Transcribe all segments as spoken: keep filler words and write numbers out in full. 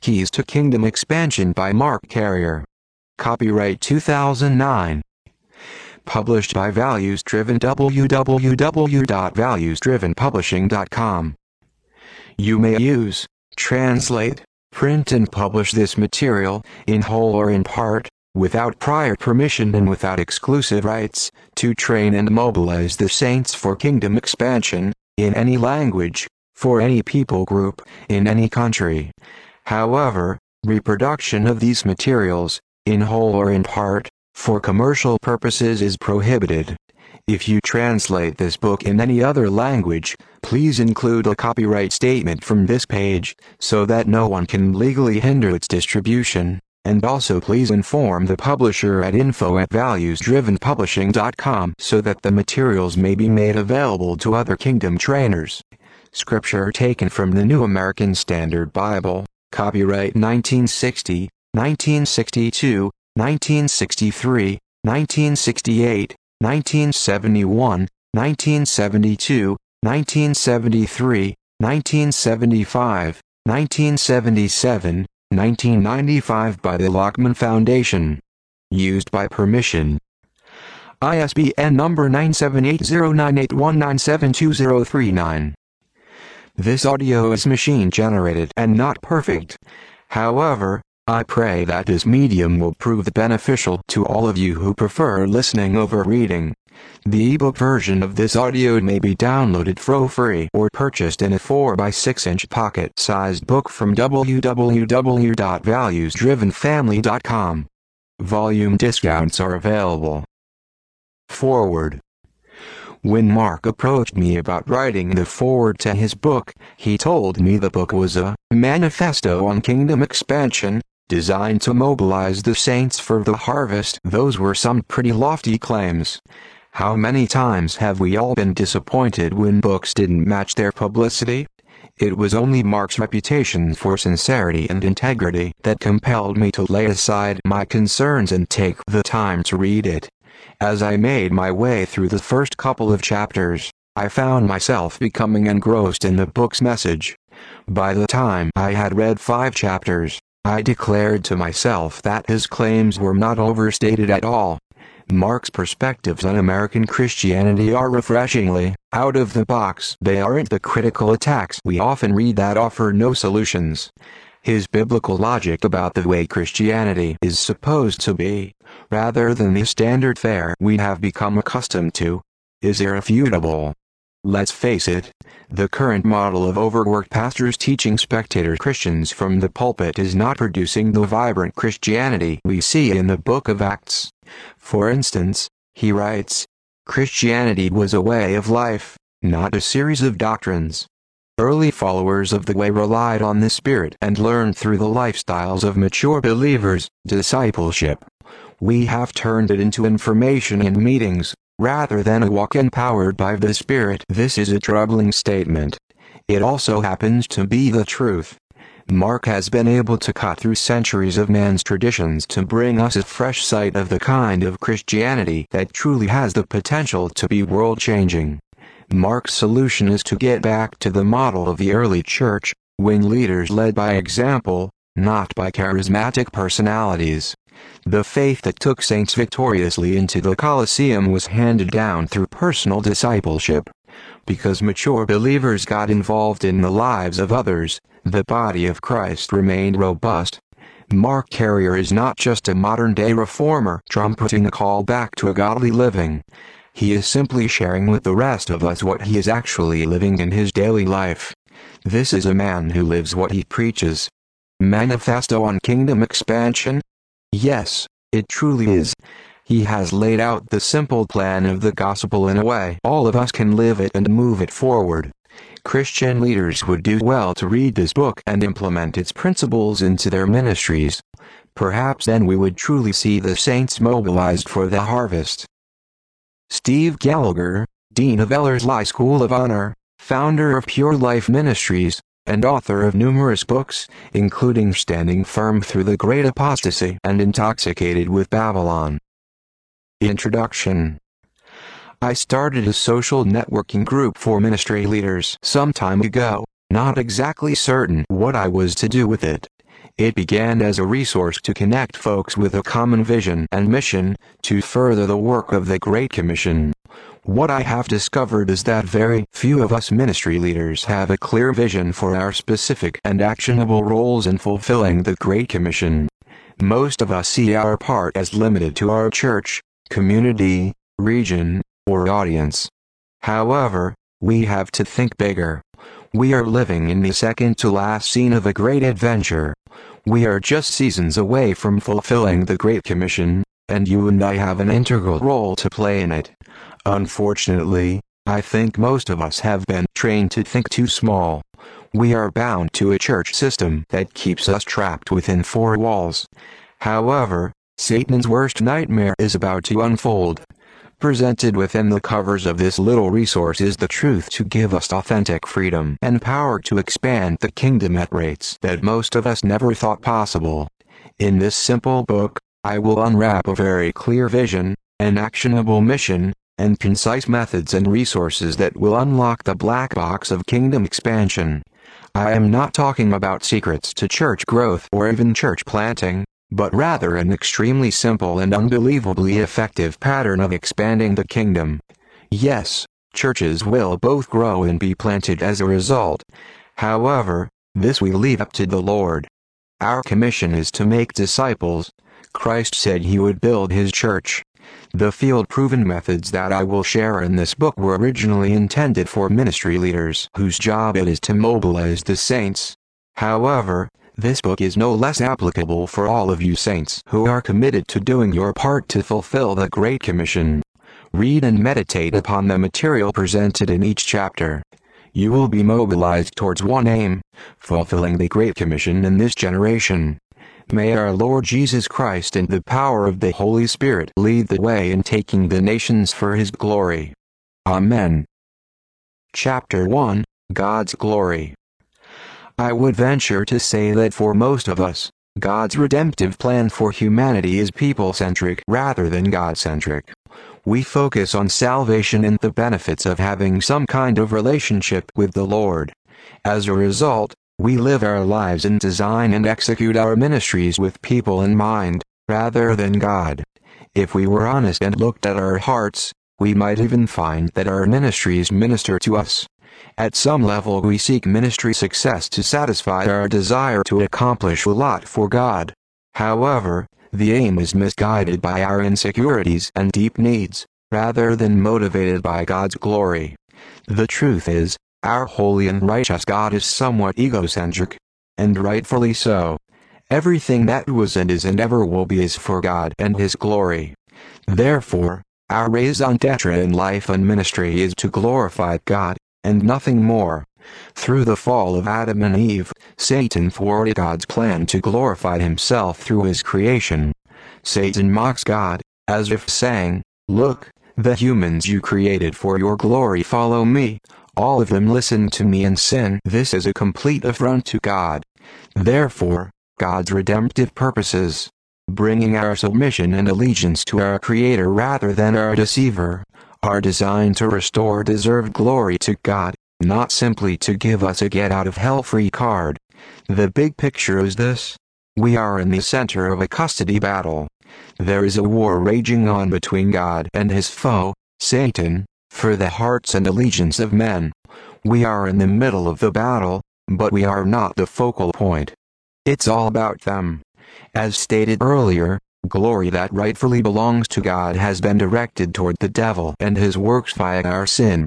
Keys to Kingdom Expansion by Mark Carrier. Copyright two thousand nine. Published by Values Driven, w w w dot values driven publishing dot com. You may use, translate, print and publish this material, in whole or in part, without prior permission and without exclusive rights, to train and mobilize the saints for kingdom expansion, in any language, for any people group, in any country. However, reproduction of these materials, in whole or in part, for commercial purposes is prohibited. If you translate this book in any other language, please include a copyright statement from this page, so that no one can legally hinder its distribution, and also please inform the publisher at info at values driven publishing dot com so that the materials may be made available to other kingdom trainers. Scripture taken from the New American Standard Bible, copyright nineteen sixty, nineteen sixty-two, nineteen sixty-three, nineteen sixty-eight, nineteen seventy-one, nineteen seventy-two, nineteen seventy-three, nineteen seventy-five, nineteen seventy-seven, nineteen ninety-five by the Lockman Foundation. Used by permission. I S B N number nine seven eight zero nine eight one nine seven two zero three nine. This audio is machine generated and not perfect. However, I pray that this medium will prove beneficial to all of you who prefer listening over reading. The ebook version of this audio may be downloaded for free or purchased in a four by six inch pocket-sized book from w w w dot values driven family dot com. Volume discounts are available. Forward. When Mark approached me about writing the foreword to his book, he told me the book was a manifesto on kingdom expansion, designed to mobilize the saints for the harvest. Those were some pretty lofty claims. How many times have we all been disappointed when books didn't match their publicity? It was only Mark's reputation for sincerity and integrity that compelled me to lay aside my concerns and take the time to read it. As I made my way through the first couple of chapters, I found myself becoming engrossed in the book's message. By the time I had read five chapters, I declared to myself that his claims were not overstated at all. Mark's perspectives on American Christianity are refreshingly out of the box. They aren't the critical attacks we often read that offer no solutions. His biblical logic about the way Christianity is supposed to be, rather than the standard fare we have become accustomed to, is irrefutable. Let's face it, the current model of overworked pastors teaching spectator Christians from the pulpit is not producing the vibrant Christianity we see in the book of Acts. For instance, he writes, Christianity was a way of life, not a series of doctrines. Early followers of the way relied on the Spirit and learned through the lifestyles of mature believers, discipleship. We have turned it into information in meetings, rather than a walk empowered by the Spirit. This is a troubling statement. It also happens to be the truth. Mark has been able to cut through centuries of man's traditions to bring us a fresh sight of the kind of Christianity that truly has the potential to be world-changing. Mark's solution is to get back to the model of the early church, when leaders led by example, not by charismatic personalities. The faith that took saints victoriously into the Colosseum was handed down through personal discipleship. Because mature believers got involved in the lives of others, the body of Christ remained robust. Mark Carrier is not just a modern-day reformer trumpeting a call back to a godly living. He is simply sharing with the rest of us what he is actually living in his daily life. This is a man who lives what he preaches. Manifesto on Kingdom Expansion? Yes, it truly is. He has laid out the simple plan of the gospel in a way all of us can live it and move it forward. Christian leaders would do well to read this book and implement its principles into their ministries. Perhaps then we would truly see the saints mobilized for the harvest. Steve Gallagher, Dean of Ellerslie School of Honor, founder of Pure Life Ministries, and author of numerous books, including Standing Firm Through the Great Apostasy and Intoxicated with Babylon. Introduction. I started a social networking group for ministry leaders some time ago, not exactly certain what I was to do with it. It began as a resource to connect folks with a common vision and mission to further the work of the Great Commission. What I have discovered is that very few of us ministry leaders have a clear vision for our specific and actionable roles in fulfilling the Great Commission. Most of us see our part as limited to our church, community, region, or audience. However, we have to think bigger. We are living in the second to last scene of a great adventure. We are just seasons away from fulfilling the Great Commission, and you and I have an integral role to play in it. Unfortunately, I think most of us have been trained to think too small. We are bound to a church system that keeps us trapped within four walls. However, Satan's worst nightmare is about to unfold. Presented within the covers of this little resource is the truth to give us authentic freedom and power to expand the kingdom at rates that most of us never thought possible. In this simple book, I will unwrap a very clear vision, an actionable mission, and concise methods and resources that will unlock the black box of kingdom expansion. I am not talking about secrets to church growth or even church planting, but rather an extremely simple and unbelievably effective pattern of expanding the kingdom. Yes, churches will both grow and be planted as a result. However, this we leave up to the Lord. Our commission is to make disciples. Christ said he would build his church. The field-proven methods that I will share in this book were originally intended for ministry leaders whose job it is to mobilize the saints. However, this book is no less applicable for all of you saints who are committed to doing your part to fulfill the Great Commission. Read and meditate upon the material presented in each chapter. You will be mobilized towards one aim, fulfilling the Great Commission in this generation. May our Lord Jesus Christ and the power of the Holy Spirit lead the way in taking the nations for his glory. Amen. Chapter one, God's Glory. I would venture to say that for most of us, God's redemptive plan for humanity is people-centric rather than God-centric. We focus on salvation and the benefits of having some kind of relationship with the Lord. As a result, we live our lives and design and execute our ministries with people in mind, rather than God. If we were honest and looked at our hearts, we might even find that our ministries minister to us. At some level we seek ministry success to satisfy our desire to accomplish a lot for God. However, the aim is misguided by our insecurities and deep needs, rather than motivated by God's glory. The truth is, our holy and righteous God is somewhat egocentric. And rightfully so. Everything that was and is and ever will be is for God and his glory. Therefore, our raison d'etre in life and ministry is to glorify God, and nothing more. Through the fall of Adam and Eve, Satan thwarted God's plan to glorify himself through his creation. Satan mocks God, as if saying, "Look, the humans you created for your glory follow me. All of them listen to me and sin." This is a complete affront to God. Therefore, God's redemptive purposes, bringing our submission and allegiance to our Creator rather than our deceiver, are designed to restore deserved glory to God, not simply to give us a get-out-of-hell-free card. The big picture is this. We are in the center of a custody battle. There is a war raging on between God and his foe, Satan, for the hearts and allegiance of men. We are in the middle of the battle, but we are not the focal point. It's all about them. As stated earlier, glory that rightfully belongs to God has been directed toward the devil and his works via our sin.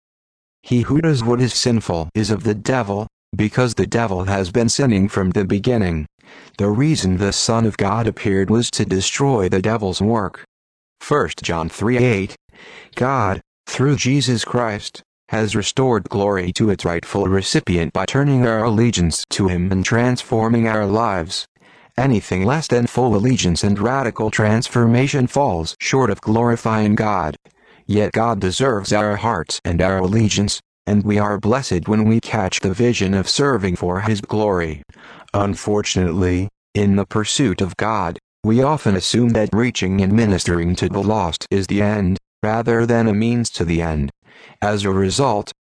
He who does what is sinful is of the devil, because the devil has been sinning from the beginning. The reason the Son of God appeared was to destroy the devil's work. First John three eight. God, through Jesus Christ, has restored glory to its rightful recipient by turning our allegiance to him and transforming our lives. Anything less than full allegiance and radical transformation falls short of glorifying God. Yet God deserves our hearts and our allegiance, and we are blessed when we catch the vision of serving for his glory. Unfortunately, in the pursuit of God, we often assume that reaching and ministering to the lost is the end, rather than a means to the end. As a result,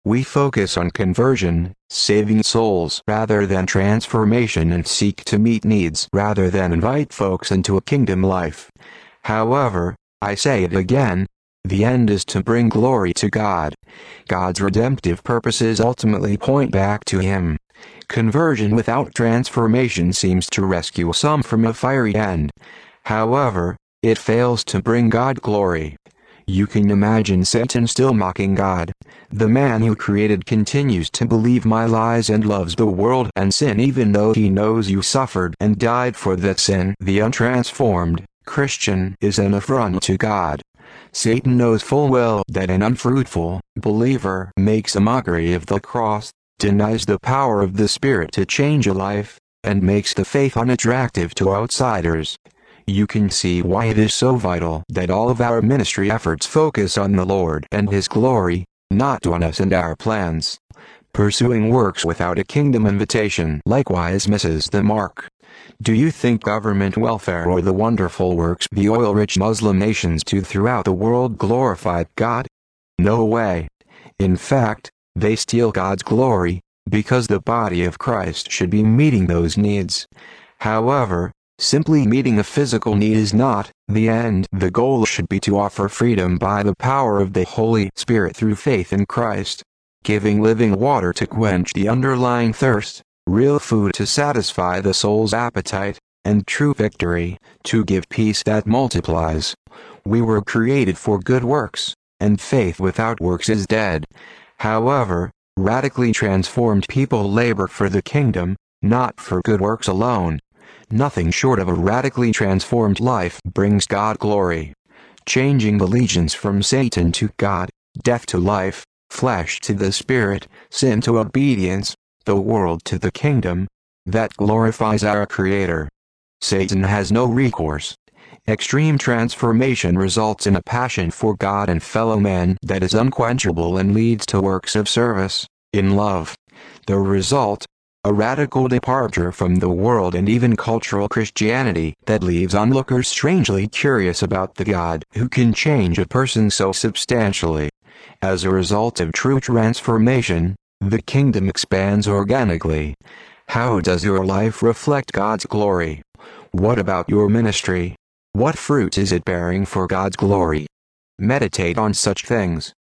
We focus on conversion, saving souls rather than transformation, and seek to meet needs rather than invite folks into a kingdom life. However, I say it again, the end is to bring glory to God. God's redemptive purposes ultimately point back to Him. Conversion without transformation seems to rescue some from a fiery end. However, it fails to bring God glory. You can imagine Satan still mocking God. The man who created continues to believe my lies and loves the world and sin even though he knows you suffered and died for that sin. The untransformed Christian is an affront to God. Satan knows full well that an unfruitful believer makes a mockery of the cross, denies the power of the Spirit to change a life, and makes the faith unattractive to outsiders. You can see why it is so vital that all of our ministry efforts focus on the Lord and His glory, not on us and our plans. Pursuing works without a kingdom invitation likewise misses the mark. Do you think government welfare or the wonderful works the oil-rich Muslim nations do throughout the world glorified God? No way. In fact, they steal God's glory, because the body of Christ should be meeting those needs. However, simply meeting a physical need is not the end. The goal should be to offer freedom by the power of the Holy Spirit through faith in Christ, giving living water to quench the underlying thirst, real food to satisfy the soul's appetite, and true victory to give peace that multiplies. We were created for good works, and faith without works is dead. However, radically transformed people labor for the kingdom, not for good works alone. Nothing short of a radically transformed life brings God glory. Changing allegiance from Satan to God, death to life, flesh to the Spirit, sin to obedience, the world to the kingdom, that glorifies our Creator. Satan has no recourse. Extreme transformation results in a passion for God and fellow men that is unquenchable and leads to works of service, in love. The result? A radical departure from the world and even cultural Christianity that leaves onlookers strangely curious about the God who can change a person so substantially. As a result of true transformation, the kingdom expands organically. How does your life reflect God's glory? What about your ministry? What fruit is it bearing for God's glory? Meditate on such things.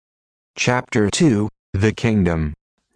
Chapter two, The Kingdom.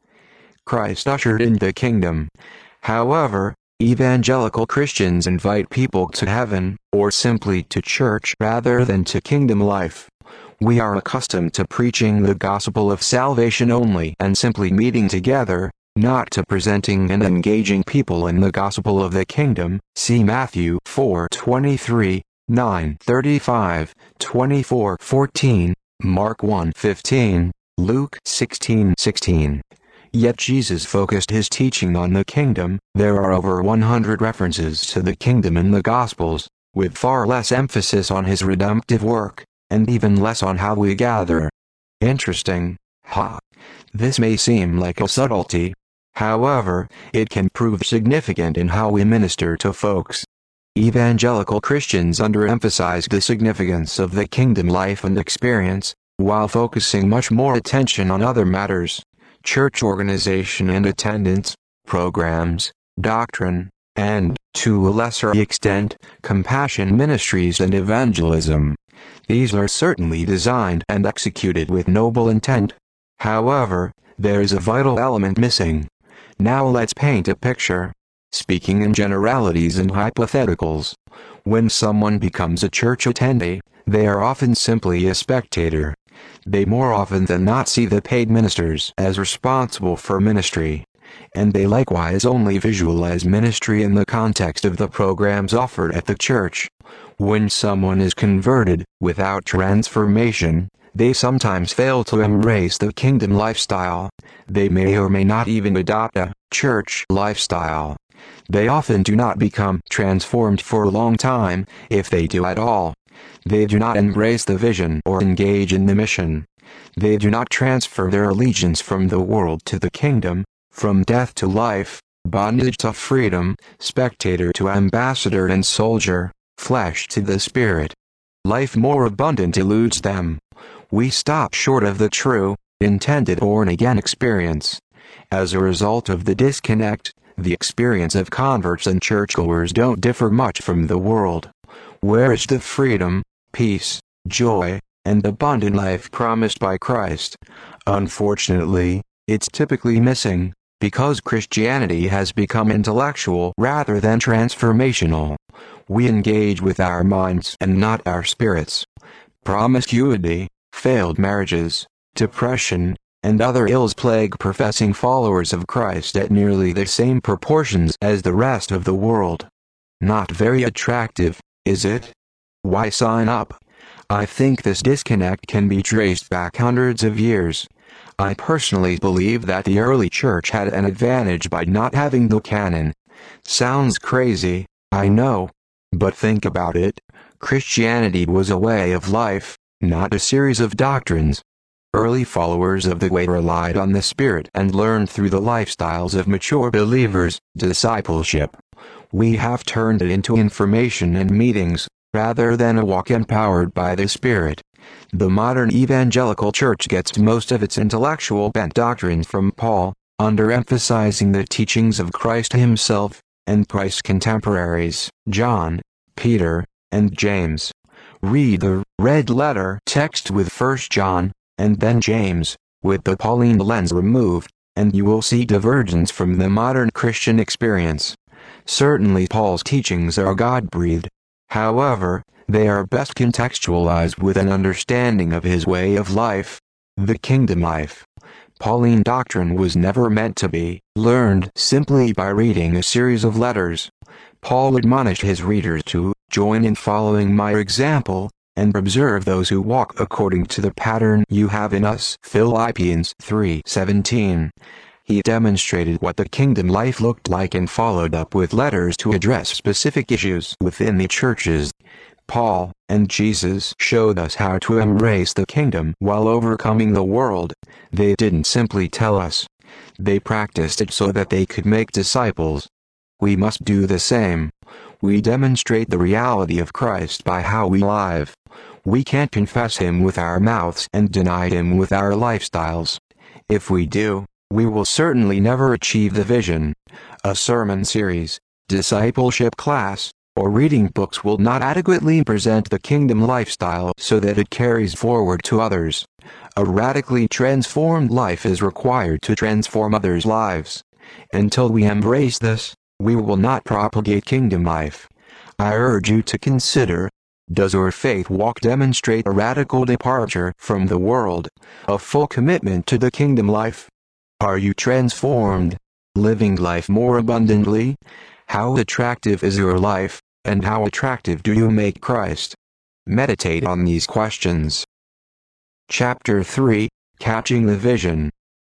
Christ ushered in the kingdom. However, evangelical Christians invite people to heaven, or simply to church rather than to kingdom life. We are accustomed to preaching the gospel of salvation only and simply meeting together, not to presenting and engaging people in the gospel of the kingdom. See Matthew four twenty-three, nine thirty-five, twenty-four fourteen, Mark one fifteen, Luke sixteen sixteen. Yet Jesus focused his teaching on the kingdom. There are over one hundred references to the kingdom in the Gospels, with far less emphasis on his redemptive work, and even less on how we gather. Interesting, huh? This may seem like a subtlety. However, it can prove significant in how we minister to folks. Evangelical Christians underemphasize the significance of the kingdom life and experience, while focusing much more attention on other matters: church organization and attendance, programs, doctrine, and, to a lesser extent, compassion ministries and evangelism. These are certainly designed and executed with noble intent. However, there is a vital element missing. Now let's paint a picture. Speaking in generalities and hypotheticals, when someone becomes a church attendee, they are often simply a spectator. They more often than not see the paid ministers as responsible for ministry, and they likewise only visualize ministry in the context of the programs offered at the church. When someone is converted, without transformation, they sometimes fail to embrace the kingdom lifestyle. They may or may not even adopt a church lifestyle. They often do not become transformed for a long time, if they do at all. They do not embrace the vision or engage in the mission. They do not transfer their allegiance from the world to the kingdom, from death to life, bondage to freedom, spectator to ambassador and soldier, flesh to the Spirit. Life more abundant eludes them. We stop short of the true, intended born-again experience. As a result of the disconnect, the experience of converts and churchgoers don't differ much from the world. Where is the freedom, peace, joy, and abundant life promised by Christ? Unfortunately, it's typically missing, because Christianity has become intellectual rather than transformational. We engage with our minds and not our spirits. Promiscuity, failed marriages, depression, and other ills plague professing followers of Christ at nearly the same proportions as the rest of the world. Not very attractive, is it? Why sign up? I think this disconnect can be traced back hundreds of years. I personally believe that the early church had an advantage by not having the canon. Sounds crazy, I know. But think about it. Christianity was a way of life, not a series of doctrines. Early followers of the way relied on the Spirit and learned through the lifestyles of mature believers, discipleship. We have turned it into information and meetings, rather than a walk empowered by the Spirit. The modern evangelical church gets most of its intellectual bent doctrine from Paul, underemphasizing the teachings of Christ himself, and Christ's contemporaries, John, Peter, and James. Read the red letter text with First John, and then James, with the Pauline lens removed, and you will see divergence from the modern Christian experience. Certainly Paul's teachings are God-breathed. However, they are best contextualized with an understanding of his way of life, the kingdom life. Pauline doctrine was never meant to be learned simply by reading a series of letters. Paul admonished his readers to join in following my example, and observe those who walk according to the pattern you have in us. Philippians three seventeen. He demonstrated what the kingdom life looked like and followed up with letters to address specific issues within the churches. Paul and Jesus showed us how to embrace the kingdom while overcoming the world. They didn't simply tell us. They practiced it so that they could make disciples. We must do the same. We demonstrate the reality of Christ by how we live. We can't confess him with our mouths and deny him with our lifestyles. If we do, we will certainly never achieve the vision. A sermon series, discipleship class, or reading books will not adequately present the kingdom lifestyle so that it carries forward to others. A radically transformed life is required to transform others' lives. Until we embrace this, we will not propagate kingdom life. I urge you to consider, does your faith walk demonstrate a radical departure from the world, a full commitment to the kingdom life? Are you transformed, living life more abundantly? How attractive is your life, and how attractive do you make Christ? Meditate on these questions. Chapter three, Catching the Vision.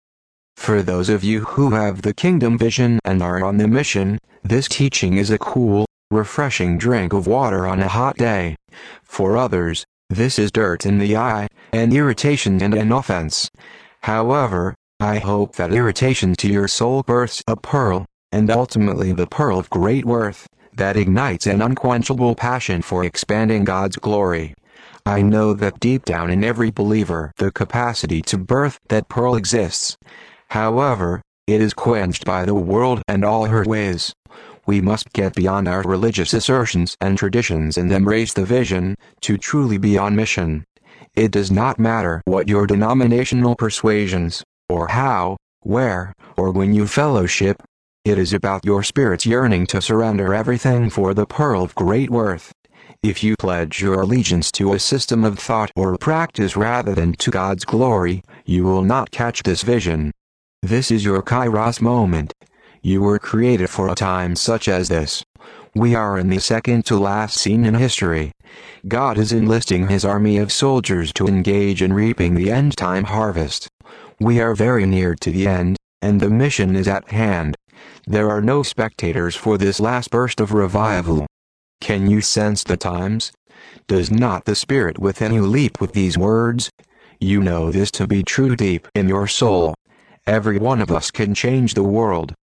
For those of you who have the kingdom vision and are on the mission, this teaching is a cool, refreshing drink of water on a hot day. For others, this is dirt in the eye, an irritation and an offense. However, I hope that irritation to your soul births a pearl, and ultimately the pearl of great worth, that ignites an unquenchable passion for expanding God's glory. I know that deep down in every believer the capacity to birth that pearl exists. However, it is quenched by the world and all her ways. We must get beyond our religious assertions and traditions and embrace the vision, to truly be on mission. It does not matter what your denominational persuasions, or how, where, or when you fellowship. It is about your spirit's yearning to surrender everything for the pearl of great worth. If you pledge your allegiance to a system of thought or practice rather than to God's glory, you will not catch this vision. This is your Kairos moment. You were created for a time such as this. We are in the second to last scene in history. God is enlisting his army of soldiers to engage in reaping the end-time harvest. We are very near to the end, and the mission is at hand. There are no spectators for this last burst of revival. Can you sense the times? Does not the Spirit within you leap with these words? You know this to be true deep in your soul. Every one of us can change the world.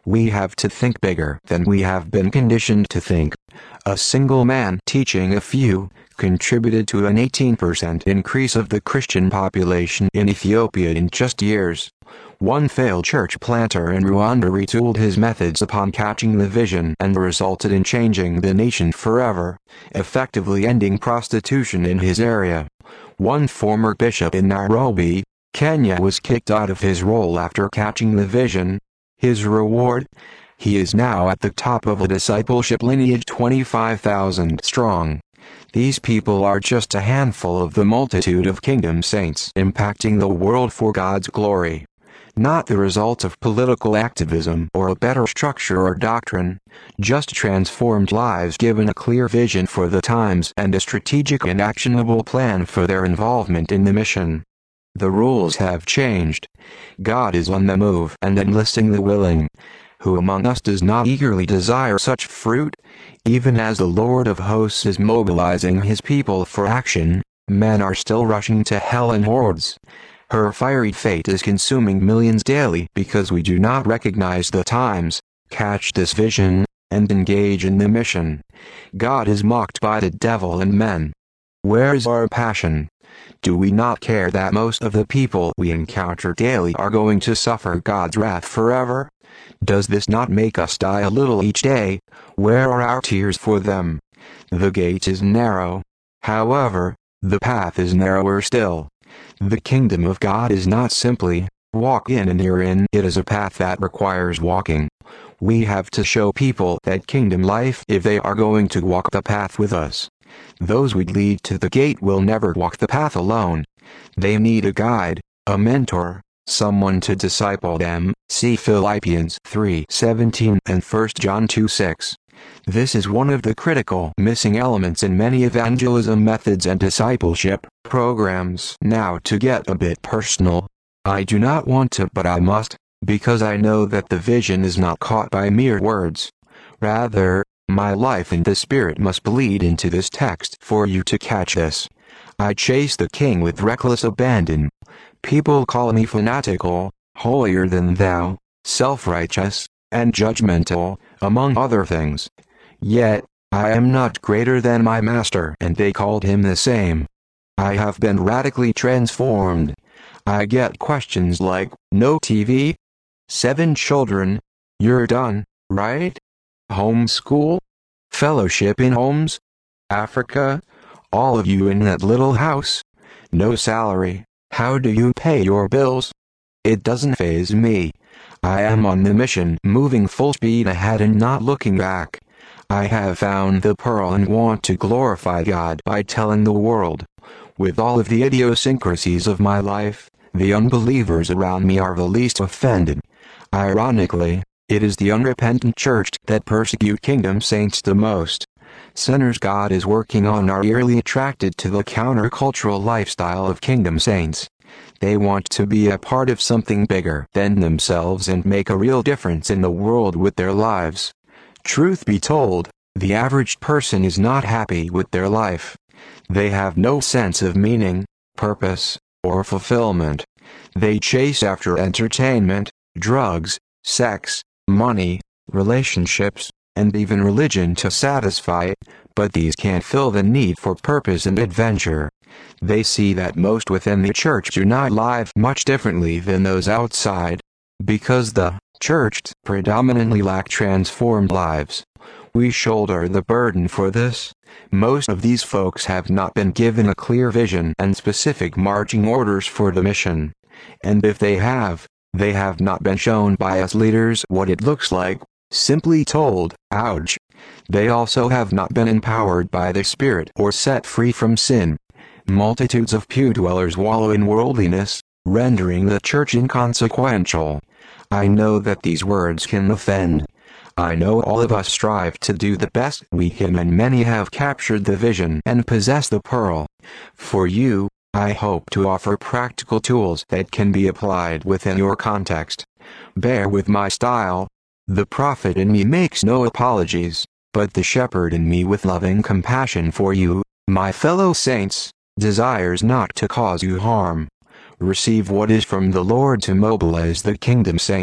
We have to think bigger than we have been conditioned to think. A single man teaching a few contributed to an eighteen percent increase of the Christian population in Ethiopia in just years. One failed church planter in Rwanda retooled his methods upon catching the vision and resulted in changing the nation forever, effectively ending prostitution in his area. One former bishop in Nairobi, Kenya, was kicked out of his role after catching the vision. His reward? He is now at the top of a discipleship lineage twenty-five thousand strong. These people are just a handful of the multitude of kingdom saints impacting the world for God's glory. Not the result of political activism or a better structure or doctrine, just transformed lives given a clear vision for the times and a strategic and actionable plan for their involvement in the mission. The rules have changed. God is on the move and enlisting the willing. Who among us does not eagerly desire such fruit? Even as the Lord of hosts is mobilizing his people for action, men are still rushing to hell in hordes. Her fiery fate is consuming millions daily because we do not recognize the times, catch this vision, and engage in the mission. God is mocked by the devil and men. Where is our passion? Do we not care that most of the people we encounter daily are going to suffer God's wrath forever? Does this not make us die a little each day? Where are our tears for them? The gate is narrow. However, the path is narrower still. The kingdom of God is not simply, walk in and you're in. It is a path that requires walking. We have to show people that kingdom life if they are going to walk the path with us. Those we lead to the gate will never walk the path alone. They need a guide, a mentor, someone to disciple them. See Philippians three seventeen and First John two six. This is one of the critical missing elements in many evangelism methods and discipleship programs. Now, to get a bit personal, I do not want to, but I must, because I know that the vision is not caught by mere words. Rather, my life in the Spirit must bleed into this text for you to catch this. I chase the King with reckless abandon. People call me fanatical, holier than thou, self-righteous, and judgmental, among other things. Yet, I am not greater than my Master, and they called him the same. I have been radically transformed. I get questions like, no T V? Seven children? You're done, right? Homeschool? Fellowship in homes? Africa? All of you in that little house? No salary. How do you pay your bills? It doesn't faze me. I am on the mission, moving full speed ahead and not looking back. I have found the pearl and want to glorify God by telling the world. With all of the idiosyncrasies of my life, the unbelievers around me are the least offended. Ironically, it is the unrepentant church that persecute kingdom saints the most. Sinners God is working on are eerily attracted to the countercultural lifestyle of kingdom saints. They want to be a part of something bigger than themselves and make a real difference in the world with their lives. Truth be told, the average person is not happy with their life. They have no sense of meaning, purpose, or fulfillment. They chase after entertainment, drugs, sex, money, relationships, and even religion to satisfy it, but these can't fill the need for purpose and adventure. They see that most within the church do not live much differently than those outside. Because the church predominantly lack transformed lives, we shoulder the burden for this. Most of these folks have not been given a clear vision and specific marching orders for the mission. And if they have, they have not been shown by us leaders what it looks like. Simply told, ouch. They also have not been empowered by the Spirit or set free from sin. Multitudes of pew dwellers wallow in worldliness, rendering the church inconsequential. I know that these words can offend. I know all of us strive to do the best we can, and many have captured the vision and possess the pearl. For you, I hope to offer practical tools that can be applied within your context. Bear with my style. The prophet in me makes no apologies, but the shepherd in me, with loving compassion for you, my fellow saints, desires not to cause you harm. Receive what is from the Lord to mobilize the kingdom saints.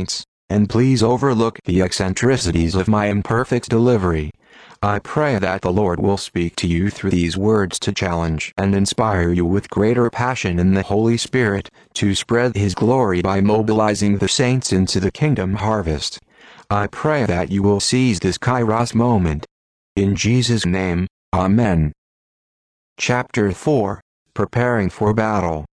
and please overlook the eccentricities of my imperfect delivery. I pray that the Lord will speak to you through these words to challenge and inspire you with greater passion in the Holy Spirit, to spread His glory by mobilizing the saints into the kingdom harvest. I pray that you will seize this Kairos moment. In Jesus' name, Amen. Chapter four. Preparing for Battle.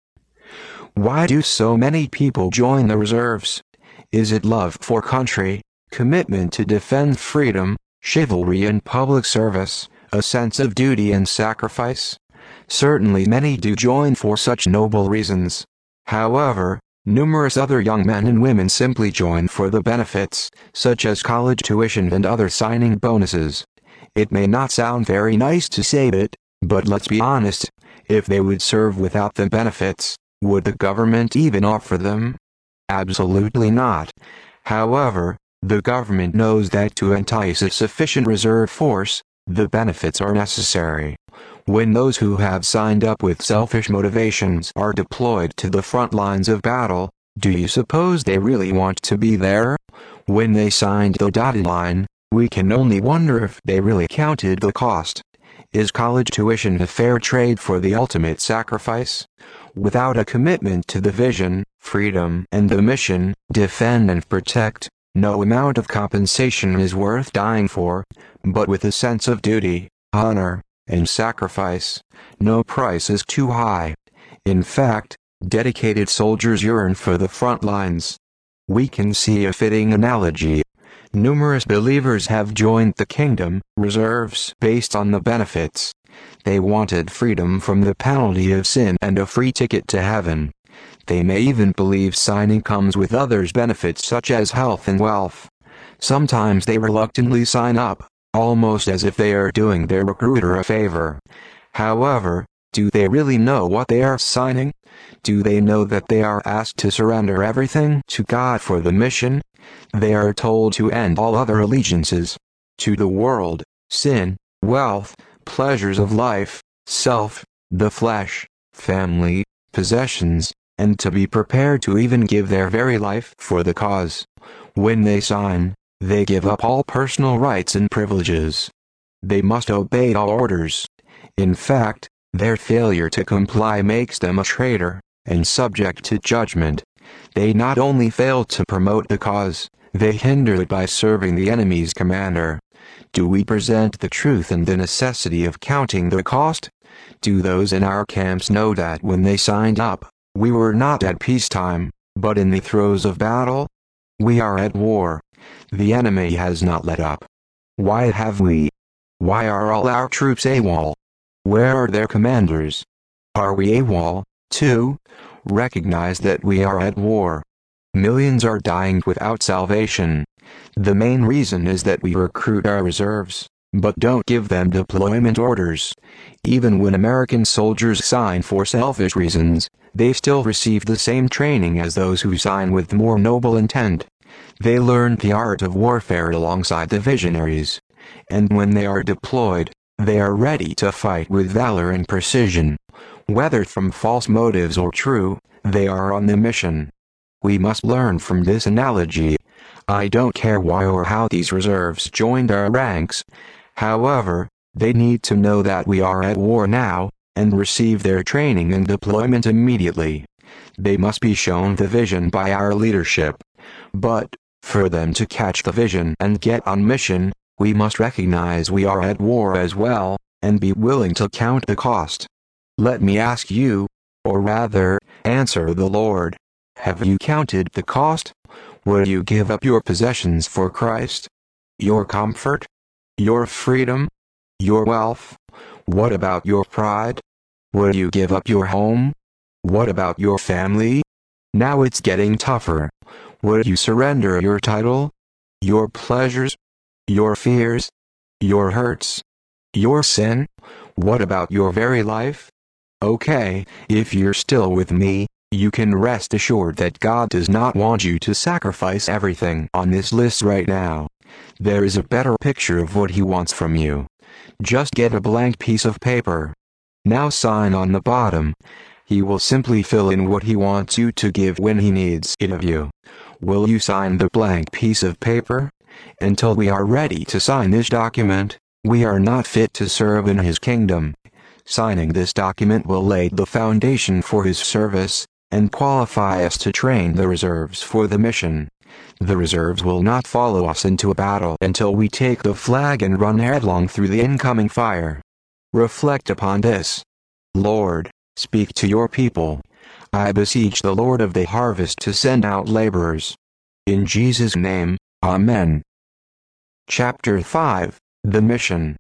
Why do so many people join the reserves? Is it love for country, commitment to defend freedom, chivalry and public service, a sense of duty and sacrifice? Certainly many do join for such noble reasons. However, numerous other young men and women simply join for the benefits, such as college tuition and other signing bonuses. It may not sound very nice to say it, but let's be honest, if they would serve without the benefits, would the government even offer them? Absolutely not. However, the government knows that to entice a sufficient reserve force, the benefits are necessary. When those who have signed up with selfish motivations are deployed to the front lines of battle, do you suppose they really want to be there? When they signed the dotted line, we can only wonder if they really counted the cost. Is college tuition a fair trade for the ultimate sacrifice? Without a commitment to the vision, freedom, and the mission, defend and protect, no amount of compensation is worth dying for, but with a sense of duty, honor, and sacrifice, no price is too high. In fact, dedicated soldiers yearn for the front lines. We can see a fitting analogy. Numerous believers have joined the kingdom reserves based on the benefits. They wanted freedom from the penalty of sin and a free ticket to heaven. They may even believe signing comes with others' benefits such as health and wealth. Sometimes they reluctantly sign up, almost as if they are doing their recruiter a favor. However, do they really know what they are signing? Do they know that they are asked to surrender everything to God for the mission? They are told to end all other allegiances to the world, sin, wealth, pleasures of life, self, the flesh, family, possessions, and to be prepared to even give their very life for the cause. When they sign, they give up all personal rights and privileges. They must obey all orders. In fact, their failure to comply makes them a traitor, and subject to judgment. They not only fail to promote the cause, they hinder it by serving the enemy's commander. Do we present the truth and the necessity of counting the cost? Do those in our camps know that when they signed up, we were not at peacetime, but in the throes of battle? We are at war. The enemy has not let up. Why have we? Why are all our troops AWOL? Where are their commanders? Are we AWOL, too? Recognize that we are at war. Millions are dying without salvation. The main reason is that we recruit our reserves, but don't give them deployment orders. Even when American soldiers sign for selfish reasons, they still receive the same training as those who sign with more noble intent. They learn the art of warfare alongside the visionaries. And when they are deployed, they are ready to fight with valor and precision. Whether from false motives or true, they are on the mission. We must learn from this analogy. I don't care why or how these reserves joined our ranks. However, they need to know that we are at war now, and receive their training and deployment immediately. They must be shown the vision by our leadership. But, for them to catch the vision and get on mission, we must recognize we are at war as well, and be willing to count the cost. Let me ask you, or rather, answer the Lord. Have you counted the cost? Would you give up your possessions for Christ? Your comfort? Your freedom? Your wealth? What about your pride? Would you give up your home? What about your family? Now it's getting tougher. Would you surrender your title? Your pleasures? Your fears? Your hurts? Your sin? What about your very life? Okay, if you're still with me, you can rest assured that God does not want you to sacrifice everything on this list right now. There is a better picture of what He wants from you. Just get a blank piece of paper. Now sign on the bottom. He will simply fill in what He wants you to give when He needs it of you. Will you sign the blank piece of paper? Until we are ready to sign this document, we are not fit to serve in His kingdom. Signing this document will lay the foundation for His service, and qualify us to train the reserves for the mission. The reserves will not follow us into a battle until we take the flag and run headlong through the incoming fire. Reflect upon this. Lord, speak to your people. I beseech the Lord of the harvest to send out laborers. In Jesus' name, Amen. Chapter five, The Mission.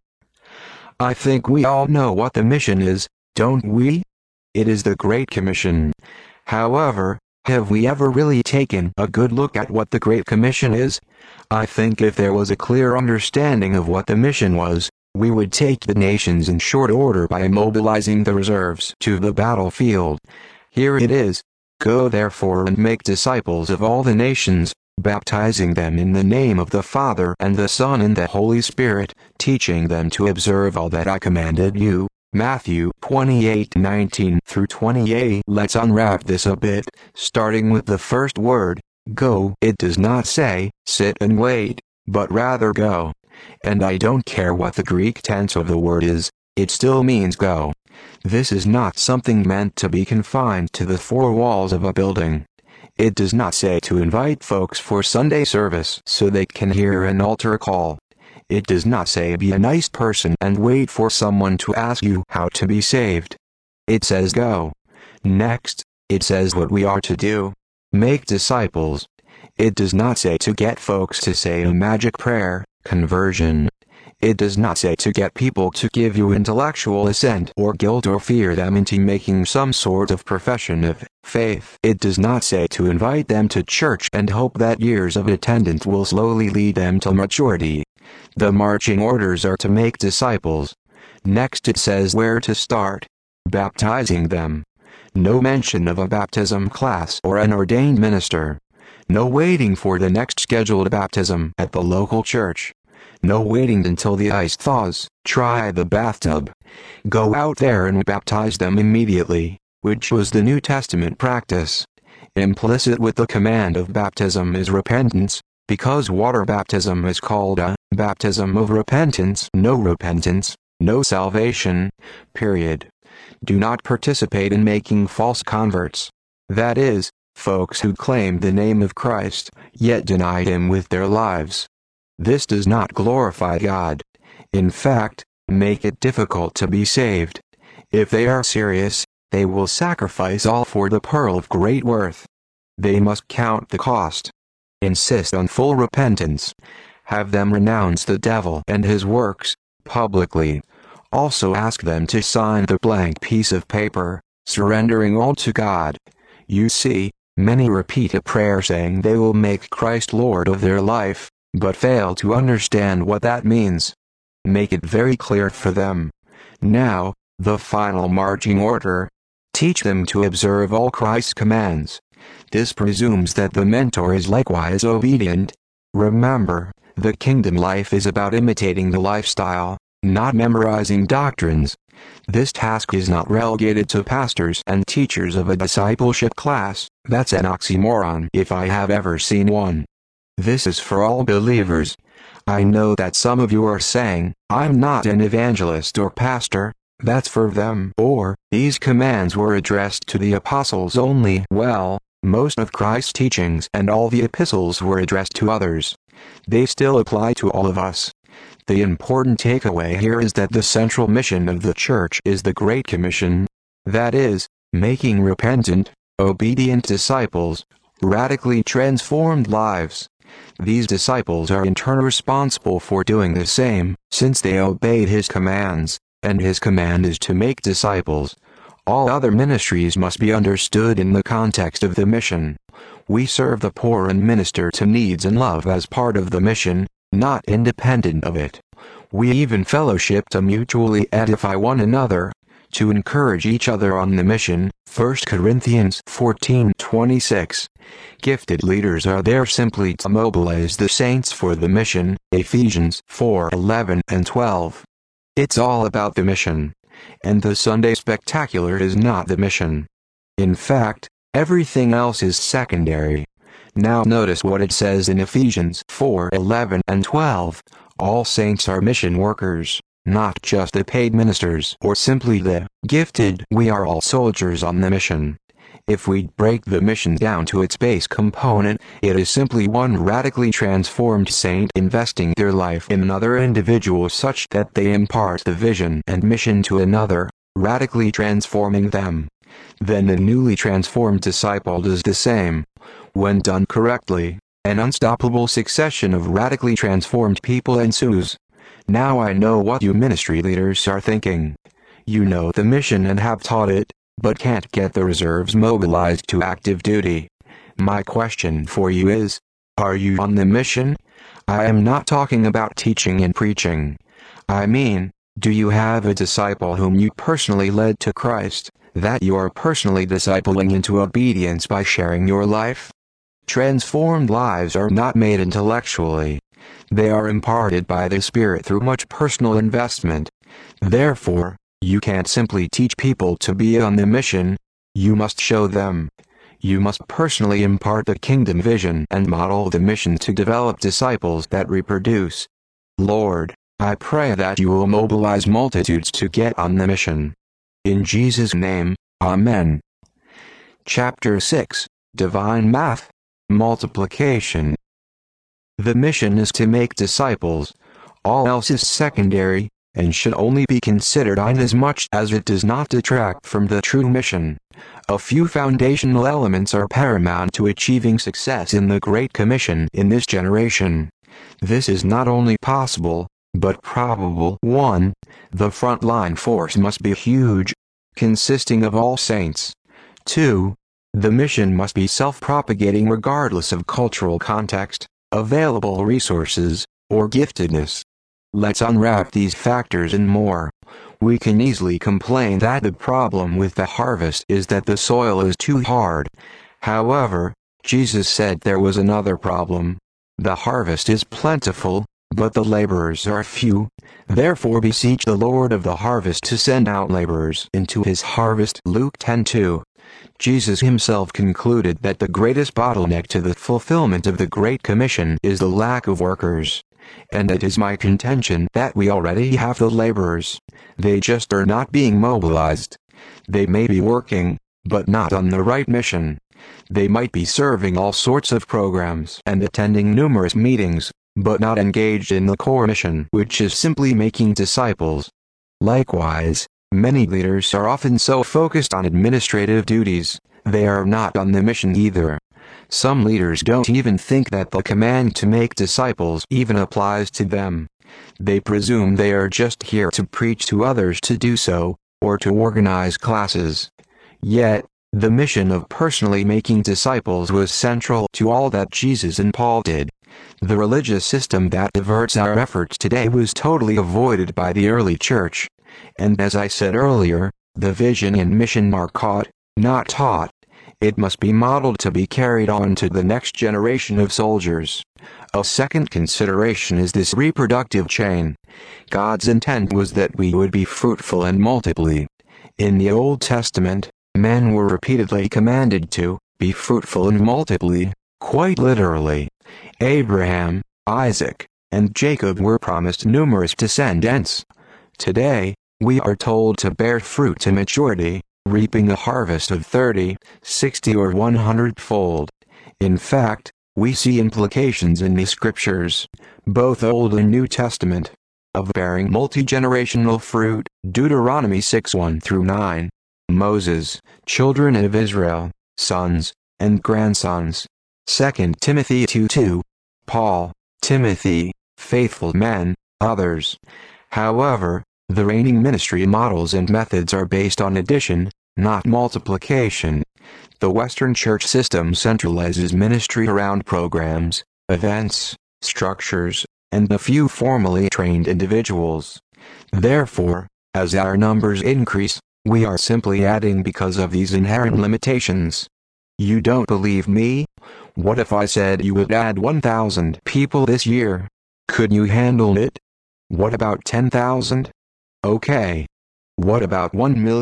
I think we all know what the mission is, don't we? It is the Great Commission. However, have we ever really taken a good look at what the Great Commission is? I think if there was a clear understanding of what the mission was, we would take the nations in short order by mobilizing the reserves to the battlefield. Here it is. Go therefore and make disciples of all the nations, baptizing them in the name of the Father and the Son and the Holy Spirit, teaching them to observe all that I commanded you. Matthew twenty-eight nineteen through twenty-eight. Let's unwrap this a bit, starting with the first word, go. It does not say, sit and wait, but rather go. And I don't care what the Greek tense of the word is, it still means go. This is not something meant to be confined to the four walls of a building. It does not say to invite folks for Sunday service so they can hear an altar call. It does not say be a nice person and wait for someone to ask you how to be saved. It says go. Next, it says what we are to do. Make disciples. It does not say to get folks to say a magic prayer, conversion. It does not say to get people to give you intellectual assent or guilt or fear them into making some sort of profession of faith. It does not say to invite them to church and hope that years of attendance will slowly lead them to maturity. The marching orders are to make disciples. Next it says where to start. Baptizing them. No mention of a baptism class or an ordained minister. No waiting for the next scheduled baptism at the local church. No waiting until the ice thaws. Try the bathtub. Go out there and baptize them immediately, which was the New Testament practice. Implicit with the command of baptism is repentance, because water baptism is called a baptism of repentance. No repentance, no salvation, period. Do not participate in making false converts. That is, folks who claim the name of Christ, yet deny Him with their lives. This does not glorify God. In fact, make it difficult to be saved. If they are serious, they will sacrifice all for the pearl of great worth. They must count the cost. Insist on full repentance. Have them renounce the devil and his works, publicly. Also ask them to sign the blank piece of paper, surrendering all to God. You see, many repeat a prayer saying they will make Christ Lord of their life, but fail to understand what that means. Make it very clear for them. Now, the final marching order. Teach them to observe all Christ's commands. This presumes that the mentor is likewise obedient. Remember, the kingdom life is about imitating the lifestyle, not memorizing doctrines. This task is not relegated to pastors and teachers of a discipleship class. That's an oxymoron if I have ever seen one. This is for all believers. I know that some of you are saying, I'm not an evangelist or pastor. That's for them. Or, these commands were addressed to the apostles only. Well, most of Christ's teachings and all the epistles were addressed to others. They still apply to all of us. The important takeaway here is that the central mission of the church is the Great Commission. That is, making repentant, obedient disciples, radically transformed lives. These disciples are in turn responsible for doing the same, since they obeyed His commands, and His command is to make disciples. All other ministries must be understood in the context of the mission. We serve the poor and minister to needs and love as part of the mission, not independent of it. We even fellowship to mutually edify one another, to encourage each other on the mission. First Corinthians fourteen twenty-six. Gifted leaders are there simply to mobilize the saints for the mission. Ephesians four eleven and twelve. It's all about the mission. And the Sunday spectacular is not the mission. In fact, everything else is secondary. Now notice what it says in Ephesians four eleven and twelve. All saints are mission workers, not just the paid ministers or simply the gifted. We are all soldiers on the mission. If we break the mission down to its base component, it is simply one radically transformed saint investing their life in another individual such that they impart the vision and mission to another, radically transforming them. Then the newly transformed disciple does the same. When done correctly, an unstoppable succession of radically transformed people ensues. Now I know what you ministry leaders are thinking. You know the mission and have taught it, but can't get the reserves mobilized to active duty. My question for you is, are you on the mission? I am not talking about teaching and preaching. I mean, do you have a disciple whom you personally led to Christ, that you are personally discipling into obedience by sharing your life? Transformed lives are not made intellectually. They are imparted by the Spirit through much personal investment. Therefore, you can't simply teach people to be on the mission. You must show them. You must personally impart the kingdom vision and model the mission to develop disciples that reproduce. Lord, I pray that you will mobilize multitudes to get on the mission. In Jesus' name, Amen. Chapter six, Divine Math, Multiplication. The mission is to make disciples. All else is secondary, and should only be considered inasmuch as it does not detract from the true mission. A few foundational elements are paramount to achieving success in the Great Commission in this generation. This is not only possible, but probable. one. The front-line force must be huge, consisting of all saints. two. The mission must be self-propagating regardless of cultural context, available resources, or giftedness. Let's unwrap these factors and more. We can easily complain that the problem with the harvest is that the soil is too hard. However, Jesus said there was another problem. The harvest is plentiful, but the laborers are few. Therefore beseech the Lord of the harvest to send out laborers into his harvest. Luke ten two. Jesus himself concluded that the greatest bottleneck to the fulfillment of the Great Commission is the lack of workers. And it is my contention that we already have the laborers. They just are not being mobilized. They may be working, but not on the right mission. They might be serving all sorts of programs and attending numerous meetings, but not engaged in the core mission, which is simply making disciples. Likewise, many leaders are often so focused on administrative duties, they are not on the mission either. Some leaders don't even think that the command to make disciples even applies to them. They presume they are just here to preach to others to do so, or to organize classes. Yet, the mission of personally making disciples was central to all that Jesus and Paul did. The religious system that diverts our efforts today was totally avoided by the early church. And as I said earlier, the vision and mission are caught, not taught. It must be modeled to be carried on to the next generation of soldiers. A second consideration is this reproductive chain. God's intent was that we would be fruitful and multiply. In the Old Testament, men were repeatedly commanded to be fruitful and multiply, quite literally. Abraham, Isaac, and Jacob were promised numerous descendants. Today, we are told to bear fruit to maturity, reaping a harvest of thirty, sixty or one hundred fold. In fact, we see implications in the scriptures, both Old and New Testament, of bearing multi-generational fruit. Deuteronomy six one through nine. Moses, children of Israel, sons, and grandsons. Second Timothy two two. Paul, Timothy, faithful men, others. However, the reigning ministry models and methods are based on addition, not multiplication. The Western church system centralizes ministry around programs, events, structures, and a few formally trained individuals. Therefore, as our numbers increase, we are simply adding because of these inherent limitations. You don't believe me? What if I said you would add one thousand people this year? Could you handle it? What about ten thousand? Okay. What about one million?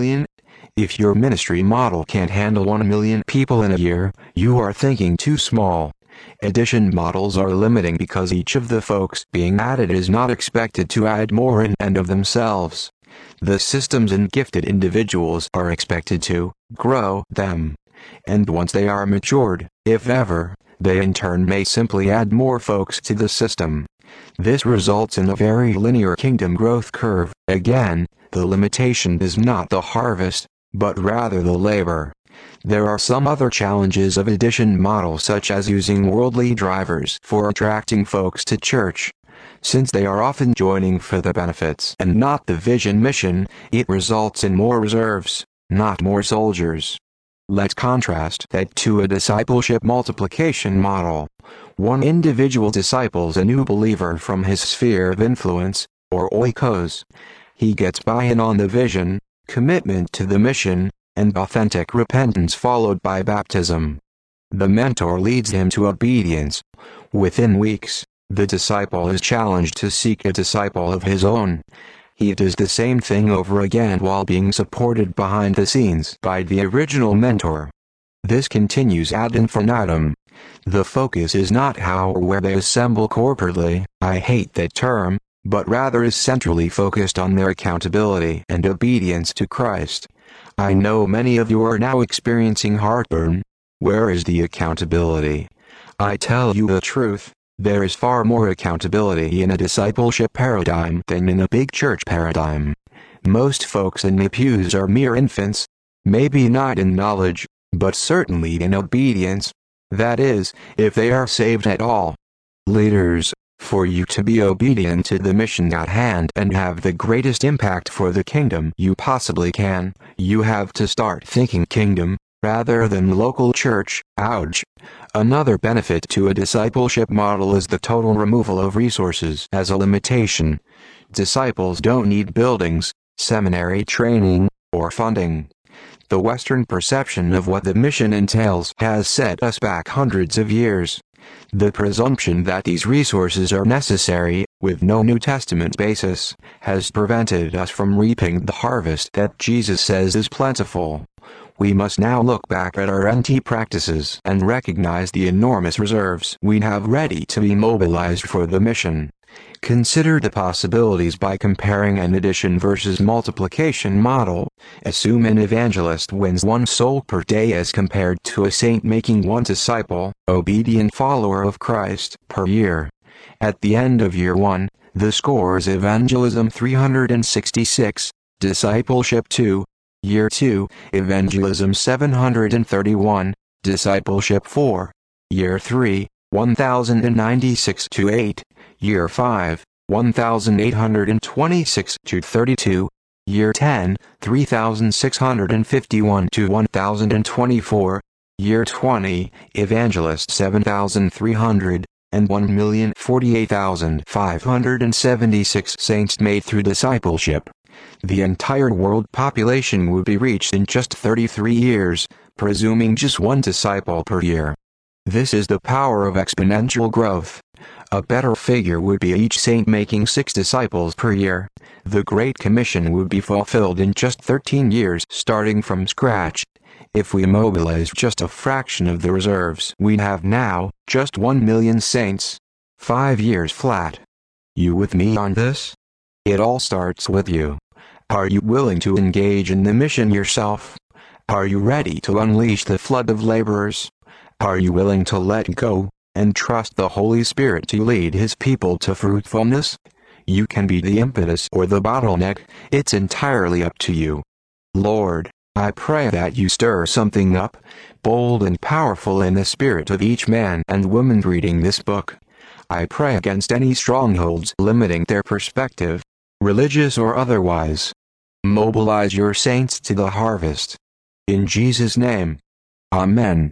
If your ministry model can't handle one million people in a year, you are thinking too small. Addition models are limiting because each of the folks being added is not expected to add more in and of themselves. The systems and gifted individuals are expected to grow them. And once they are matured, if ever, they in turn may simply add more folks to the system. This results in a very linear kingdom growth curve. Again, the limitation is not the harvest, but rather the labor. There are some other challenges of addition models, such as using worldly drivers for attracting folks to church. Since they are often joining for the benefits and not the vision mission, it results in more reserves, not more soldiers. Let's contrast that to a discipleship multiplication model. One individual disciples a new believer from his sphere of influence, or oikos. He gets buy-in on the vision, commitment to the mission, and authentic repentance followed by baptism. The mentor leads him to obedience. Within weeks, the disciple is challenged to seek a disciple of his own. He does the same thing over again while being supported behind the scenes by the original mentor. This continues ad infinitum. The focus is not how or where they assemble corporately, I hate that term, but rather is centrally focused on their accountability and obedience to Christ. I know many of you are now experiencing heartburn. Where is the accountability? I tell you the truth, there is far more accountability in a discipleship paradigm than in a big church paradigm. Most folks in the pews are mere infants, maybe not in knowledge, but certainly in obedience. That is, if they are saved at all. Leaders, for you to be obedient to the mission at hand and have the greatest impact for the kingdom you possibly can, you have to start thinking kingdom, rather than local church. Ouch. Another benefit to a discipleship model is the total removal of resources as a limitation. Disciples don't need buildings, seminary training, or funding. The Western perception of what the mission entails has set us back hundreds of years. The presumption that these resources are necessary, with no New Testament basis, has prevented us from reaping the harvest that Jesus says is plentiful. We must now look back at our N T practices and recognize the enormous reserves we have ready to be mobilized for the mission. Consider the possibilities by comparing an addition versus multiplication model. Assume an evangelist wins one soul per day as compared to a saint making one disciple, obedient follower of Christ, per year. At the end of year one, the score is evangelism three hundred sixty-six, discipleship two. Year two, evangelism seven hundred thirty-one, discipleship four. Year three, one thousand ninety-six to eight. Year five, one thousand eight hundred twenty-six to thirty-two. Year ten, three thousand six hundred fifty-one to one thousand twenty-four. Year twenty, evangelist seven thousand three hundred, and one million forty-eight thousand five hundred seventy-six saints made through discipleship. The entire world population would be reached in just thirty-three years, presuming just one disciple per year. This is the power of exponential growth. A better figure would be each saint making six disciples per year. The Great Commission would be fulfilled in just thirteen years starting from scratch. If we mobilize just a fraction of the reserves we have now, just one million saints. Five years flat. You with me on this? It all starts with you. Are you willing to engage in the mission yourself? Are you ready to unleash the flood of laborers? Are you willing to let go and trust the Holy Spirit to lead His people to fruitfulness? You can be the impetus or the bottleneck, it's entirely up to you. Lord, I pray that you stir something up, bold and powerful in the spirit of each man and woman reading this book. I pray against any strongholds limiting their perspective, religious or otherwise. Mobilize your saints to the harvest. In Jesus' name. Amen.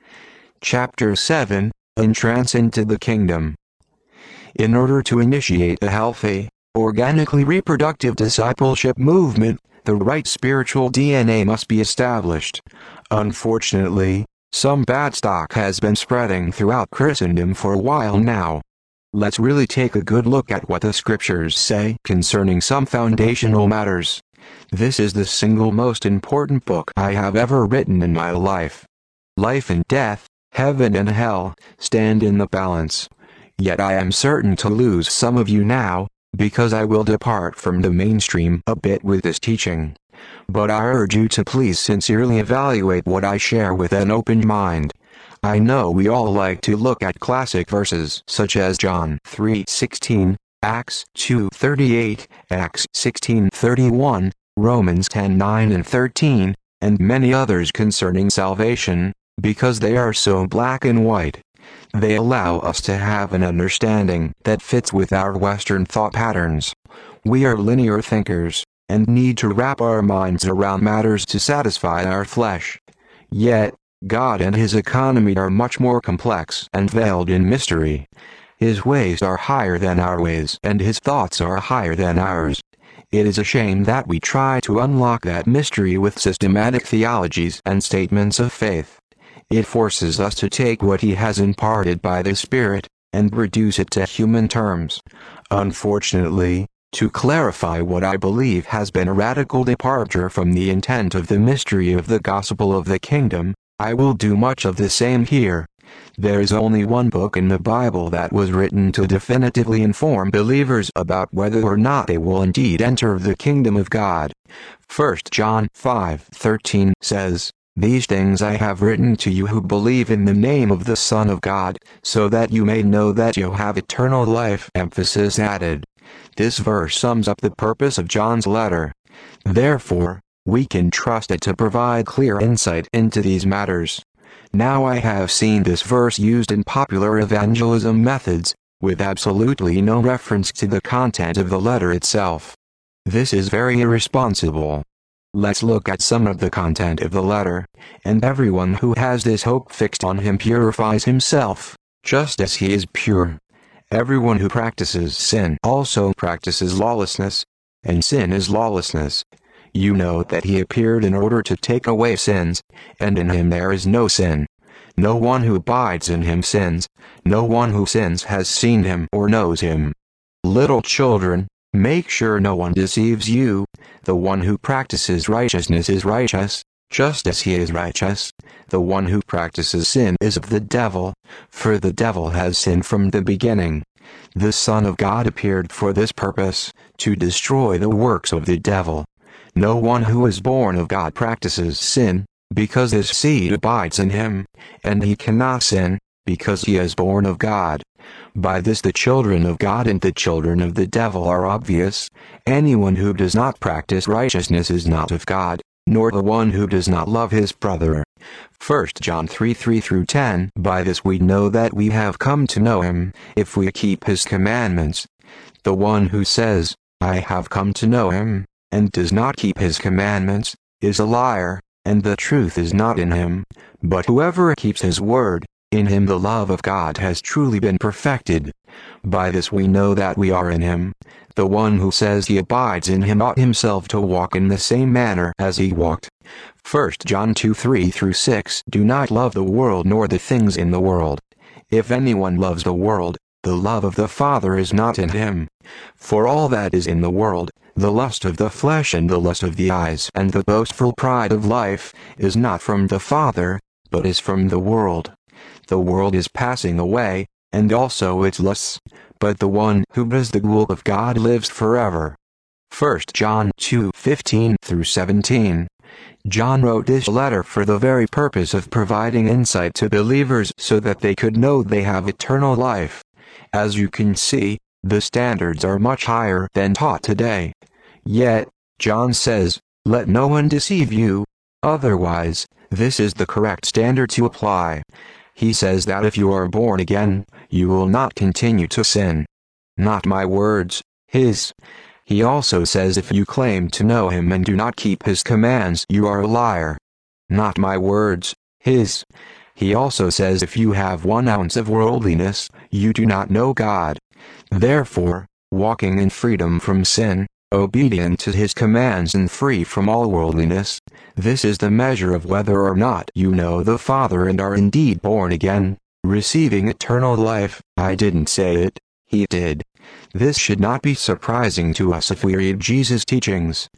Chapter seven, Entrance into the Kingdom. In order to initiate a healthy, organically reproductive discipleship movement, the right spiritual D N A must be established. Unfortunately, some bad stock has been spreading throughout Christendom for a while now. Let's really take a good look at what the scriptures say concerning some foundational matters. This is the single most important book I have ever written in my life. Life and death, heaven and hell, stand in the balance. Yet I am certain to lose some of you now, because I will depart from the mainstream a bit with this teaching. But I urge you to please sincerely evaluate what I share with an open mind. I know we all like to look at classic verses such as John three sixteen, Acts two thirty-eight, Acts sixteen thirty-one, Romans ten nine and thirteen, and many others concerning salvation, because they are so black and white. They allow us to have an understanding that fits with our Western thought patterns. We are linear thinkers, and need to wrap our minds around matters to satisfy our flesh. Yet, God and His economy are much more complex and veiled in mystery. His ways are higher than our ways, and His thoughts are higher than ours. It is a shame that we try to unlock that mystery with systematic theologies and statements of faith. It forces us to take what He has imparted by the Spirit, and reduce it to human terms. Unfortunately, to clarify what I believe has been a radical departure from the intent of the mystery of the gospel of the kingdom, I will do much of the same here. There is only one book in the Bible that was written to definitively inform believers about whether or not they will indeed enter the kingdom of God. First John five thirteen says, "These things I have written to you who believe in the name of the Son of God, so that you may know that you have eternal life." Emphasis added. This verse sums up the purpose of John's letter. Therefore, we can trust it to provide clear insight into these matters. Now I have seen this verse used in popular evangelism methods, with absolutely no reference to the content of the letter itself. This is very irresponsible. Let's look at some of the content of the letter, and everyone who has this hope fixed on Him purifies himself, just as He is pure. Everyone who practices sin also practices lawlessness, and sin is lawlessness. You know that He appeared in order to take away sins, and in Him there is no sin. No one who abides in Him sins, no one who sins has seen Him or knows Him. Little children, make sure no one deceives you. The one who practices righteousness is righteous, just as He is righteous. The one who practices sin is of the devil, for the devil has sinned from the beginning. The Son of God appeared for this purpose, to destroy the works of the devil. No one who is born of God practices sin, because His seed abides in him, and he cannot sin, because he is born of God. By this the children of God and the children of the devil are obvious. Anyone who does not practice righteousness is not of God, nor the one who does not love his brother. First John three three through ten. By this we know that we have come to know Him, if we keep His commandments. The one who says, "I have come to know Him," and does not keep His commandments, is a liar, and the truth is not in him. But whoever keeps His word, in him the love of God has truly been perfected. By this we know that we are in Him. The one who says he abides in Him ought himself to walk in the same manner as He walked. First John two three through six. Do not love the world nor the things in the world. If anyone loves the world, the love of the Father is not in him. For all that is in the world, the lust of the flesh and the lust of the eyes and the boastful pride of life, is not from the Father, but is from the world. The world is passing away, and also its lusts, but the one who does the will of God lives forever. First John two fifteen through seventeen. John wrote this letter for the very purpose of providing insight to believers so that they could know they have eternal life. As you can see, the standards are much higher than taught today. Yet, John says, "Let no one deceive you. Otherwise, this is the correct standard to apply." He says that if you are born again, you will not continue to sin. Not my words, His. He also says if you claim to know Him and do not keep His commands, you are a liar. Not my words, His. He also says if you have one ounce of worldliness, you do not know God. Therefore, walking in freedom from sin, obedient to His commands and free from all worldliness, this is the measure of whether or not you know the Father and are indeed born again, receiving eternal life. I didn't say it, He did. This should not be surprising to us if we read Jesus' teachings.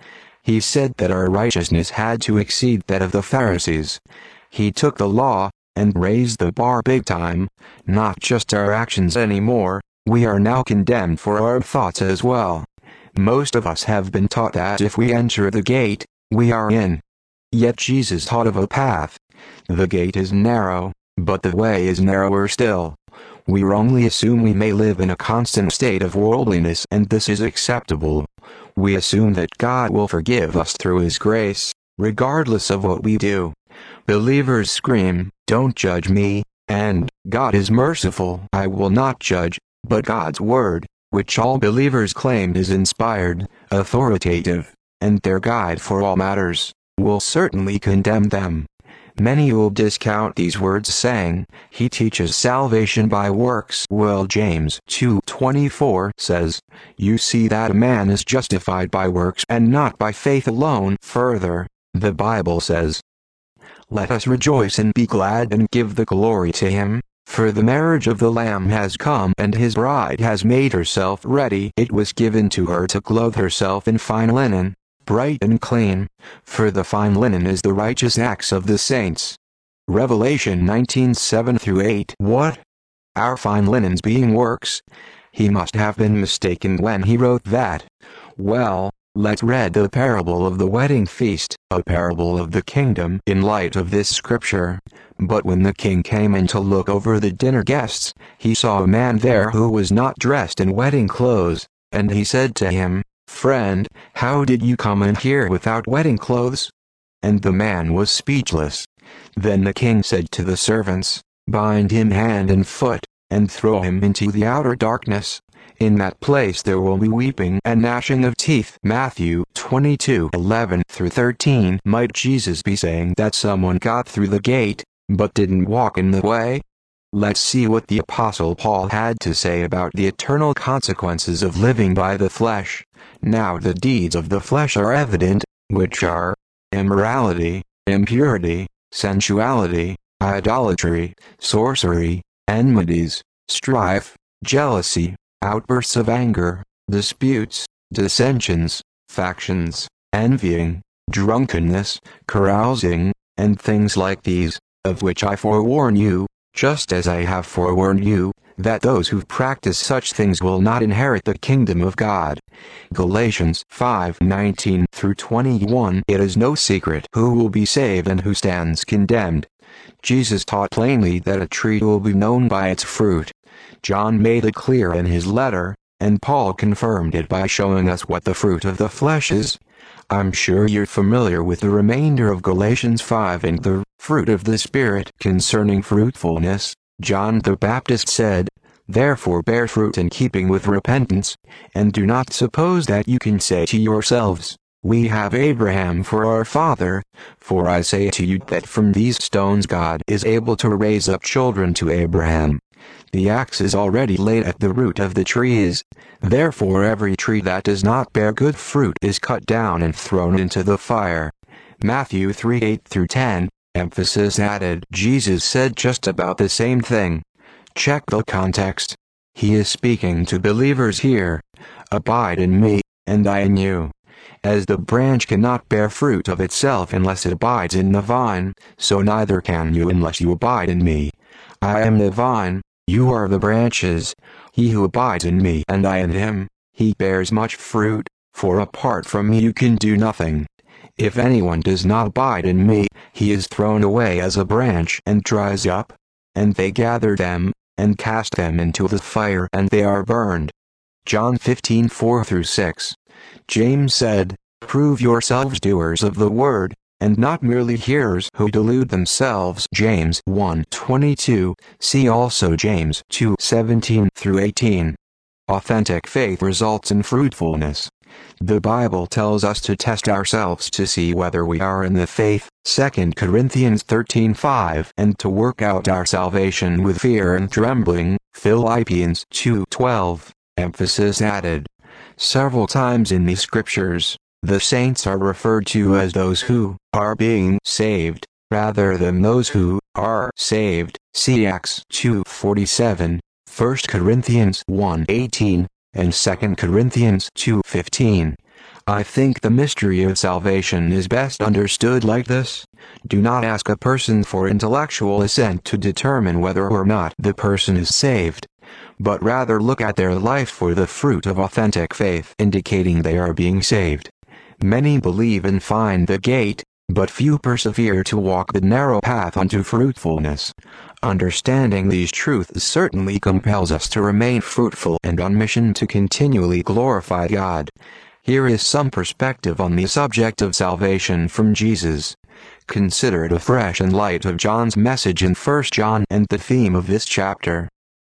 He said that our righteousness had to exceed that of the Pharisees. He took the law and raised the bar big time, not just our actions anymore. We are now condemned for our thoughts as well. Most of us have been taught that if we enter the gate, we are in. Yet Jesus taught of a path. The gate is narrow, but the way is narrower still. We wrongly assume we may live in a constant state of worldliness and this is acceptable. We assume that God will forgive us through His grace, regardless of what we do. Believers scream, "Don't judge me," and "God is merciful, I will not judge," but God's word, which all believers claim is inspired, authoritative, and their guide for all matters, will certainly condemn them. Many will discount these words saying, "He teaches salvation by works." Well, James two twenty-four says, "You see that a man is justified by works and not by faith alone." Further, the Bible says, "Let us rejoice and be glad and give the glory to Him, for the marriage of the Lamb has come and His bride has made herself ready. It was given to her to clothe herself in fine linen, bright and clean, for the fine linen is the righteous acts of the saints." Revelation nineteen seven through eight. What? Our fine linens being works? He must have been mistaken when he wrote that. Well, let's read the parable of the wedding feast, a parable of the kingdom in light of this scripture. But when the king came in to look over the dinner guests, he saw a man there who was not dressed in wedding clothes, and he said to him, "Friend, how did you come in here without wedding clothes?" And the man was speechless. Then the king said to the servants, "Bind him hand and foot, and throw him into the outer darkness. In that place there will be weeping and gnashing of teeth." Matthew twenty-two eleven through thirteen. Might Jesus be saying that someone got through the gate, but didn't walk in the way? Let's see what the Apostle Paul had to say about the eternal consequences of living by the flesh. "Now the deeds of the flesh are evident, which are immorality, impurity, sensuality, idolatry, sorcery, enmities, strife, jealousy, outbursts of anger, disputes, dissensions, factions, envying, drunkenness, carousing, and things like these, of which I forewarn you, just as I have forewarned you, that those who practice such things will not inherit the kingdom of God." Galatians five nineteen through twenty-one. It is no secret who will be saved and who stands condemned. Jesus taught plainly that a tree will be known by its fruit. John made it clear in his letter, and Paul confirmed it by showing us what the fruit of the flesh is. I'm sure you're familiar with the remainder of Galatians five and the fruit of the Spirit. Concerning fruitfulness, John the Baptist said, "Therefore bear fruit in keeping with repentance, and do not suppose that you can say to yourselves, 'We have Abraham for our father,' for I say to you that from these stones God is able to raise up children to Abraham. The axe is already laid at the root of the trees. Therefore every tree that does not bear good fruit is cut down and thrown into the fire." Matthew three eight through ten. Emphasis added. Jesus said just about the same thing. Check the context. He is speaking to believers here. "Abide in me, and I in you. As the branch cannot bear fruit of itself unless it abides in the vine, so neither can you unless you abide in me. I am the vine, you are the branches. He who abides in me and I in him, he bears much fruit, for apart from me you can do nothing. If anyone does not abide in me, he is thrown away as a branch and dries up, and they gather them, and cast them into the fire and they are burned." John fifteen four through six. James said, "Prove yourselves doers of the word, and not merely hearers who delude themselves." James one twenty-two. See also James two seventeen through eighteen. Authentic faith results in fruitfulness. The Bible tells us to test ourselves to see whether we are in the faith, Second Corinthians thirteen five, and to work out our salvation with fear and trembling, Philippians two twelve. Emphasis added. Several times in the scriptures, the saints are referred to as those who are being saved, rather than those who are saved. See Acts two forty-seven, First Corinthians one eighteen, and Second Corinthians two fifteen. I think the mystery of salvation is best understood like this. Do not ask a person for intellectual assent to determine whether or not the person is saved, but rather look at their life for the fruit of authentic faith indicating they are being saved. Many believe and find the gate, but few persevere to walk the narrow path unto fruitfulness. Understanding these truths certainly compels us to remain fruitful and on mission to continually glorify God. Here is some perspective on the subject of salvation from Jesus. Consider it afresh in light of John's message in First John and the theme of this chapter.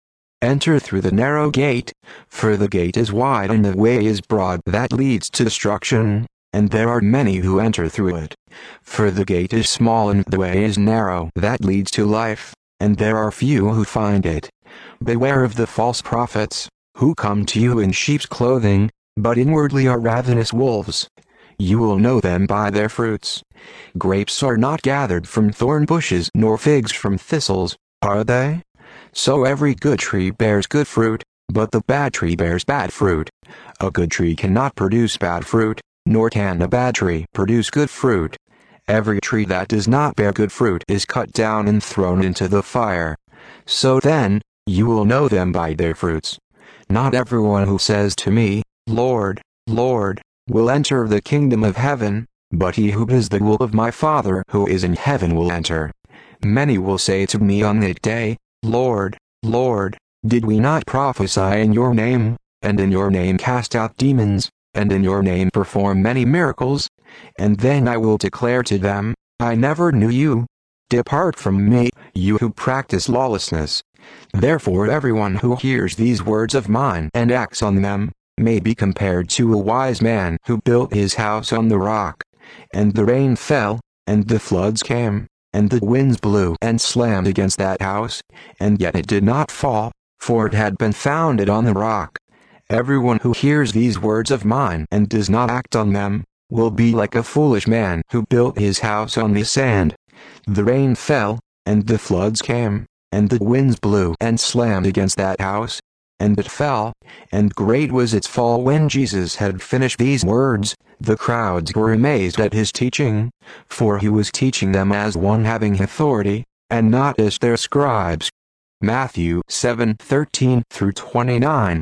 Enter through the narrow gate, for the gate is wide and the way is broad that leads to destruction, and there are many who enter through it. For the gate is small and the way is narrow that leads to life, and there are few who find it. Beware of the false prophets, who come to you in sheep's clothing, but inwardly are ravenous wolves. You will know them by their fruits. Grapes are not gathered from thorn bushes nor figs from thistles, are they? So every good tree bears good fruit, but the bad tree bears bad fruit. A good tree cannot produce bad fruit, nor can a bad tree produce good fruit. Every tree that does not bear good fruit is cut down and thrown into the fire. So then, you will know them by their fruits. Not everyone who says to me, Lord, Lord, will enter the kingdom of heaven, but he who does the will of my Father who is in heaven will enter. Many will say to me on that day, Lord, Lord, did we not prophesy in your name, and in your name cast out demons, and in your name perform many miracles? And then I will declare to them, I never knew you. Depart from me, you who practice lawlessness. Therefore everyone who hears these words of mine and acts on them, may be compared to a wise man who built his house on the rock. And the rain fell, and the floods came, and the winds blew and slammed against that house, and yet it did not fall, for it had been founded on the rock. Everyone who hears these words of mine and does not act on them, will be like a foolish man who built his house on the sand. The rain fell, and the floods came, and the winds blew and slammed against that house, and it fell, and great was its fall. When Jesus had finished these words, the crowds were amazed at his teaching, for he was teaching them as one having authority, and not as their scribes. Matthew seven thirteen through twenty-nine.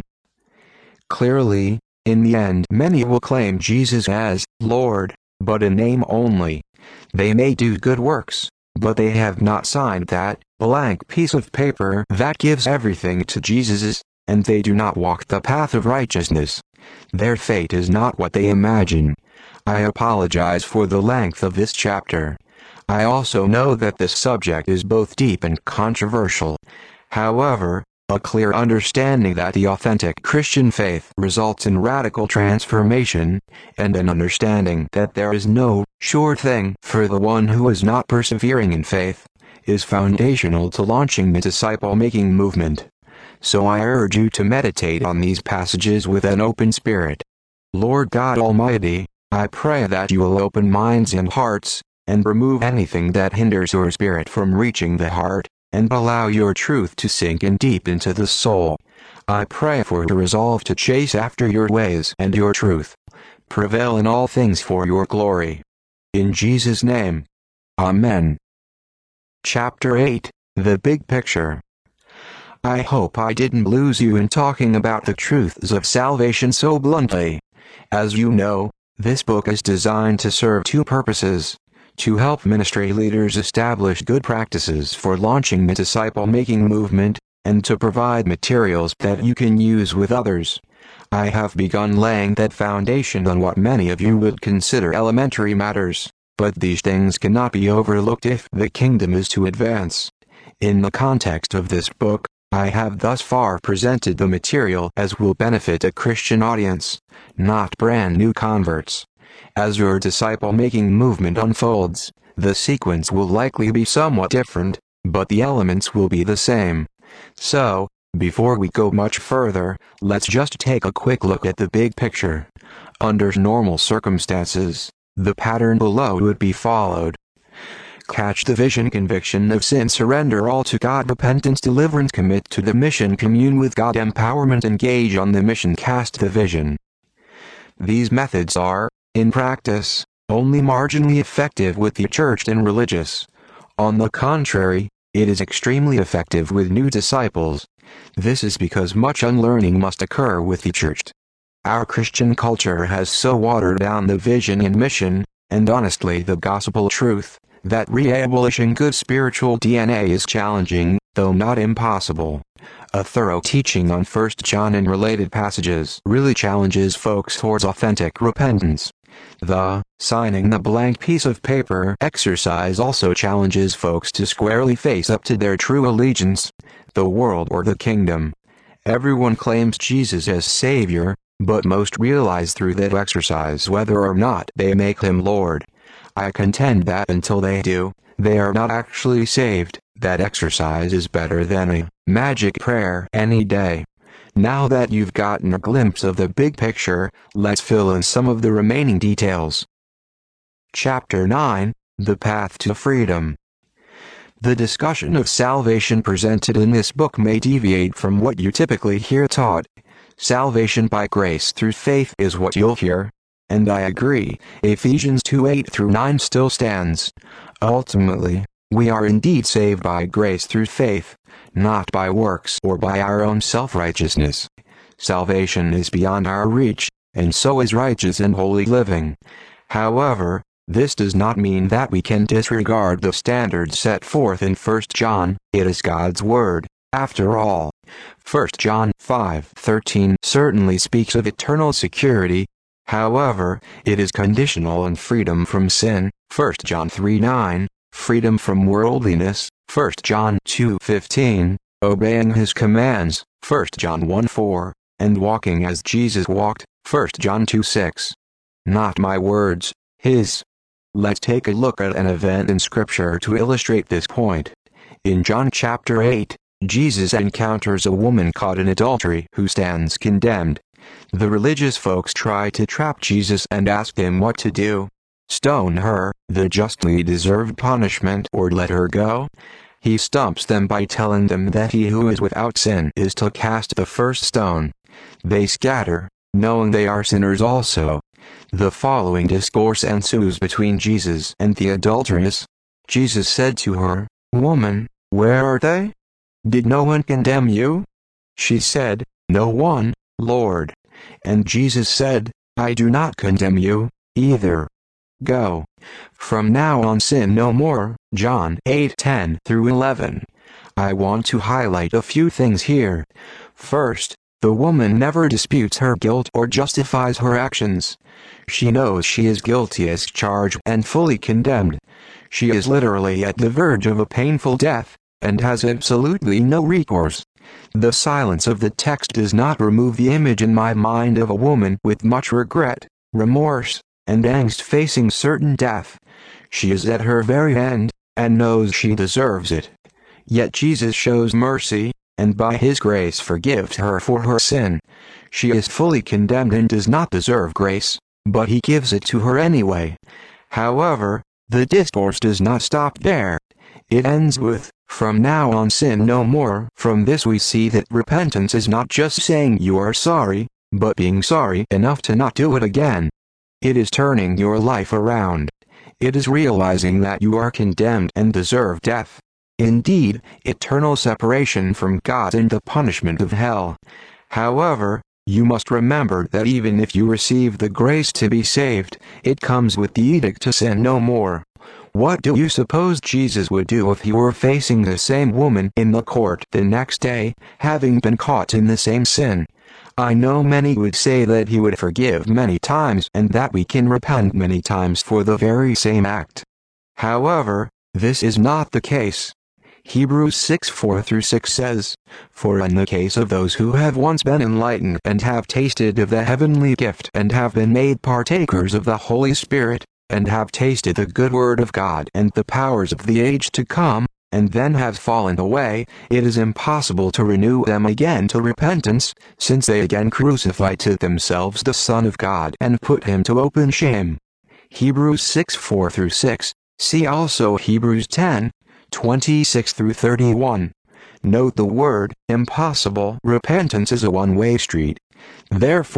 Clearly, in the end many will claim Jesus as Lord, but in name only. They may do good works, but they have not signed that blank piece of paper that gives everything to Jesus, and they do not walk the path of righteousness. Their fate is not what they imagine. I apologize for the length of this chapter. I also know that this subject is both deep and controversial. However, a clear understanding that the authentic Christian faith results in radical transformation, and an understanding that there is no sure thing for the one who is not persevering in faith, is foundational to launching the disciple-making movement. So I urge you to meditate on these passages with an open spirit. Lord God Almighty, I pray that you will open minds and hearts, and remove anything that hinders your spirit from reaching the heart, and allow your truth to sink in deep into the soul. I pray for the resolve to chase after your ways and your truth. Prevail in all things for your glory. In Jesus' name. Amen. Chapter eight, The Big Picture. I hope I didn't lose you in talking about the truths of salvation so bluntly. As you know, this book is designed to serve two purposes: to help ministry leaders establish good practices for launching the disciple-making movement, and to provide materials that you can use with others. I have begun laying that foundation on what many of you would consider elementary matters, but these things cannot be overlooked if the kingdom is to advance. In the context of this book, I have thus far presented the material as will benefit a Christian audience, not brand new converts. As your disciple-making movement unfolds, the sequence will likely be somewhat different, but the elements will be the same. So, before we go much further, let's just take a quick look at the big picture. Under normal circumstances, the pattern below would be followed. Catch the vision: conviction of sin, surrender all to God, repentance, deliverance, commit to the mission, commune with God, empowerment, engage on the mission, cast the vision. These methods are, in practice, only marginally effective with the churched and religious. On the contrary, it is extremely effective with new disciples. This is because much unlearning must occur with the churched. Our Christian culture has so watered down the vision and mission, and honestly the gospel truth, that re-abolishing good spiritual D N A is challenging, though not impossible. A thorough teaching on First John and related passages really challenges folks towards authentic repentance. The signing the blank piece of paper exercise also challenges folks to squarely face up to their true allegiance, the world or the kingdom. Everyone claims Jesus as Savior, but most realize through that exercise whether or not they make him Lord. I contend that until they do, they are not actually saved. That exercise is better than a magic prayer any day. Now that you've gotten a glimpse of the big picture, let's fill in some of the remaining details. Chapter nine, The Path to Freedom. The discussion of salvation presented in this book may deviate from what you typically hear taught. Salvation by grace through faith is what you'll hear. And I agree, Ephesians two eight through nine still stands. Ultimately, we are indeed saved by grace through faith, not by works or by our own self-righteousness. Salvation is beyond our reach, and so is righteous and holy living. However, this does not mean that we can disregard the standards set forth in First John. It is God's word, after all. First John five thirteen certainly speaks of eternal security. However, it is conditional on freedom from sin, First John three nine, freedom from worldliness, First John two fifteen, obeying his commands, First John one four, and walking as Jesus walked, First John two six. Not my words, his. Let's take a look at an event in Scripture to illustrate this point. In John chapter eight, Jesus encounters a woman caught in adultery who stands condemned. The religious folks try to trap Jesus and ask him what to do. Stone her, the justly deserved punishment, or let her go? He stumps them by telling them that he who is without sin is to cast the first stone. They scatter, knowing they are sinners also. The following discourse ensues between Jesus and the adulteress. Jesus said to her, "Woman, where are they? Did no one condemn you?" She said, "No one, Lord." And Jesus said, "I do not condemn you, either. Go. From now on sin no more." John eight ten through eleven. I want to highlight a few things here. First, the woman never disputes her guilt or justifies her actions. She knows she is guilty as charged and fully condemned. She is literally at the verge of a painful death, and has absolutely no recourse. The silence of the text does not remove the image in my mind of a woman with much regret, remorse, and angst facing certain death. She is at her very end, and knows she deserves it. Yet Jesus shows mercy, and by his grace forgives her for her sin. She is fully condemned and does not deserve grace, but he gives it to her anyway. However, the discourse does not stop there. It ends with, "From now on sin no more." From this we see that repentance is not just saying you are sorry, but being sorry enough to not do it again. It is turning your life around. It is realizing that you are condemned and deserve death. Indeed, eternal separation from God and the punishment of hell. However, you must remember that even if you receive the grace to be saved, it comes with the edict to sin no more. What do you suppose Jesus would do if he were facing the same woman in the court the next day, having been caught in the same sin? I know many would say that he would forgive many times and that we can repent many times for the very same act. However, this is not the case. Hebrews six four through six says, "For in the case of those who have once been enlightened and have tasted of the heavenly gift and have been made partakers of the Holy Spirit, and have tasted the good word of God and the powers of the age to come, and then have fallen away, it is impossible to renew them again to repentance, since they again crucify to themselves the Son of God and put him to open shame." Hebrews six four through six, see also Hebrews ten twenty-six through thirty-one. Note the word, impossible. Repentance is a one-way street. Therefore,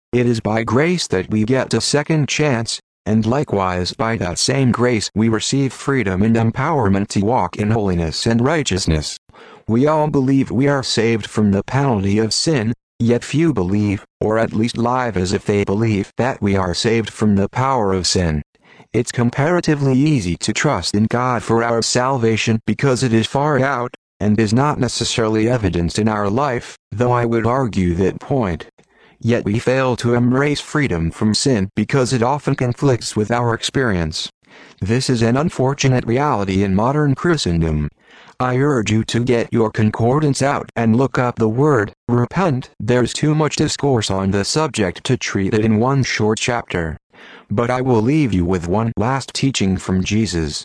It is by grace that we get a second chance, and likewise by that same grace we receive freedom and empowerment to walk in holiness and righteousness. We all believe we are saved from the penalty of sin, yet few believe, or at least live as if they believe, that we are saved from the power of sin. It's comparatively easy to trust in God for our salvation because it is far out, and is not necessarily evidenced in our life, though I would argue that point. Yet we fail to embrace freedom from sin because it often conflicts with our experience. This is an unfortunate reality in modern Christendom. I urge you to get your concordance out and look up the word, repent. There's too much discourse on the subject to treat it in one short chapter. But I will leave you with one last teaching from Jesus.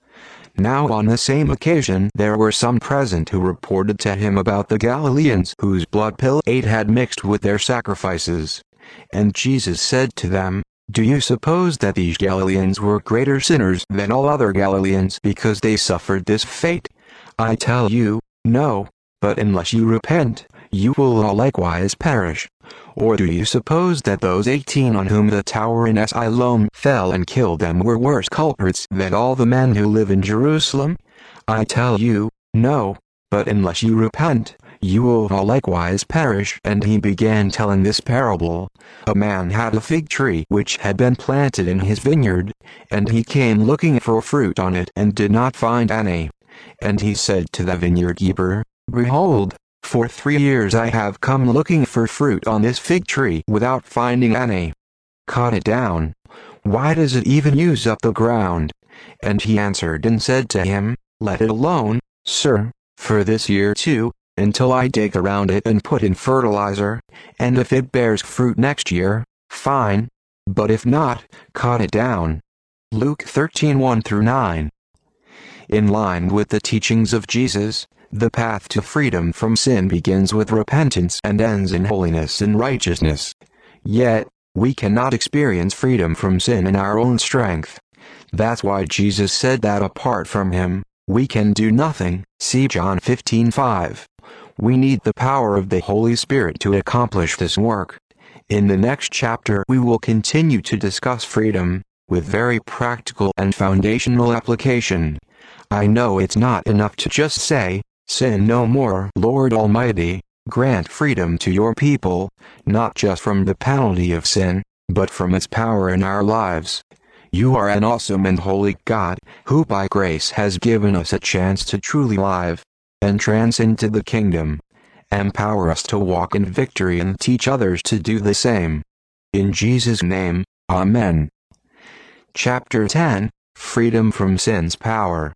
Now on the same occasion there were some present who reported to him about the Galileans whose blood Pilate had mixed with their sacrifices. And Jesus said to them, "Do you suppose that these Galileans were greater sinners than all other Galileans because they suffered this fate? I tell you, no, but unless you repent, you will all likewise perish. Or do you suppose that those eighteen on whom the tower in Siloam fell and killed them were worse culprits than all the men who live in Jerusalem? I tell you, no, but unless you repent, you will all likewise perish." And he began telling this parable. A man had a fig tree which had been planted in his vineyard, and he came looking for fruit on it and did not find any. And he said to the vineyard keeper, "Behold, for three years I have come looking for fruit on this fig tree without finding any. Cut it down. Why does it even use up the ground?" And he answered and said to him, "Let it alone, sir, for this year too, until I dig around it and put in fertilizer, and if it bears fruit next year, fine, but if not, cut it down." Luke thirteen one through nine. In line with the teachings of Jesus, the path to freedom from sin begins with repentance and ends in holiness and righteousness. Yet, we cannot experience freedom from sin in our own strength. That's why Jesus said that apart from him, we can do nothing. See John fifteen five. We need the power of the Holy Spirit to accomplish this work. In the next chapter we will continue to discuss freedom, with very practical and foundational application. I know it's not enough to just say, "Sin no more." Lord Almighty, grant freedom to your people, not just from the penalty of sin, but from its power in our lives. You are an awesome and holy God, who by grace has given us a chance to truly live, entrance into the kingdom. Empower us to walk in victory and teach others to do the same. In Jesus' name, Amen. Chapter ten, Freedom from Sin's Power.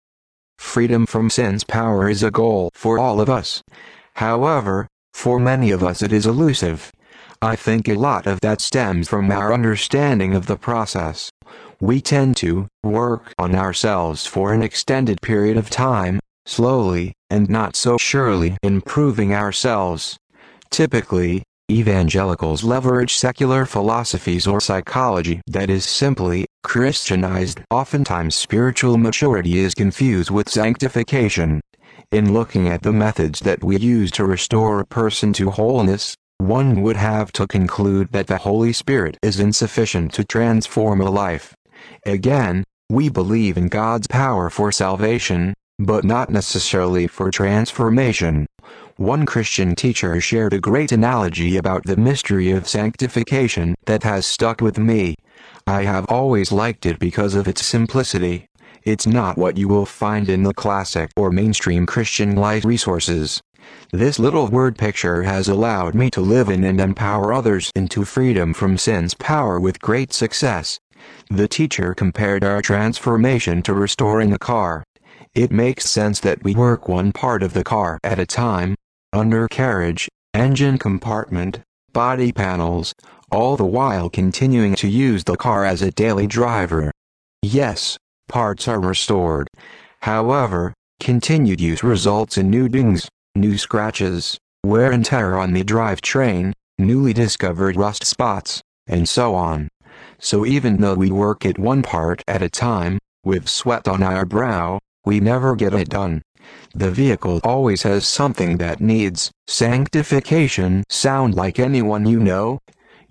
Freedom from sin's power is a goal for all of us. However, for many of us it is elusive. I think a lot of that stems from our understanding of the process. We tend to work on ourselves for an extended period of time, slowly, and not so surely improving ourselves. Typically, evangelicals leverage secular philosophies or psychology that is simply Christianized. Oftentimes spiritual maturity is confused with sanctification. In looking at the methods that we use to restore a person to wholeness, one would have to conclude that the Holy Spirit is insufficient to transform a life. Again, we believe in God's power for salvation, but not necessarily for transformation. One Christian teacher shared a great analogy about the mystery of sanctification that has stuck with me. I have always liked it because of its simplicity. It's not what you will find in the classic or mainstream Christian life resources. This little word picture has allowed me to live in and empower others into freedom from sin's power with great success. The teacher compared our transformation to restoring a car. It makes sense that we work one part of the car at a time, undercarriage, engine compartment, body panels, all the while continuing to use the car as a daily driver. Yes, parts are restored. However, continued use results in new dings, new scratches, wear and tear on the drivetrain, newly discovered rust spots, and so on. So even though we work it one part at a time, with sweat on our brow, we never get it done. The vehicle always has something that needs sanctification. Sound like anyone you know?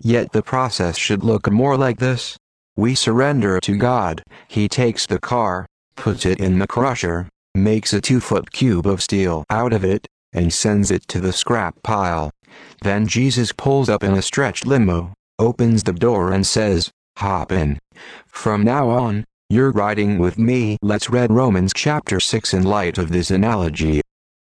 Yet the process should look more like this. We surrender to God, He takes the car, puts it in the crusher, makes a two-foot cube of steel out of it, and sends it to the scrap pile. Then Jesus pulls up in a stretched limo, opens the door and says, "Hop in. From now on, you're riding with me." Let's read Romans chapter six in light of this analogy.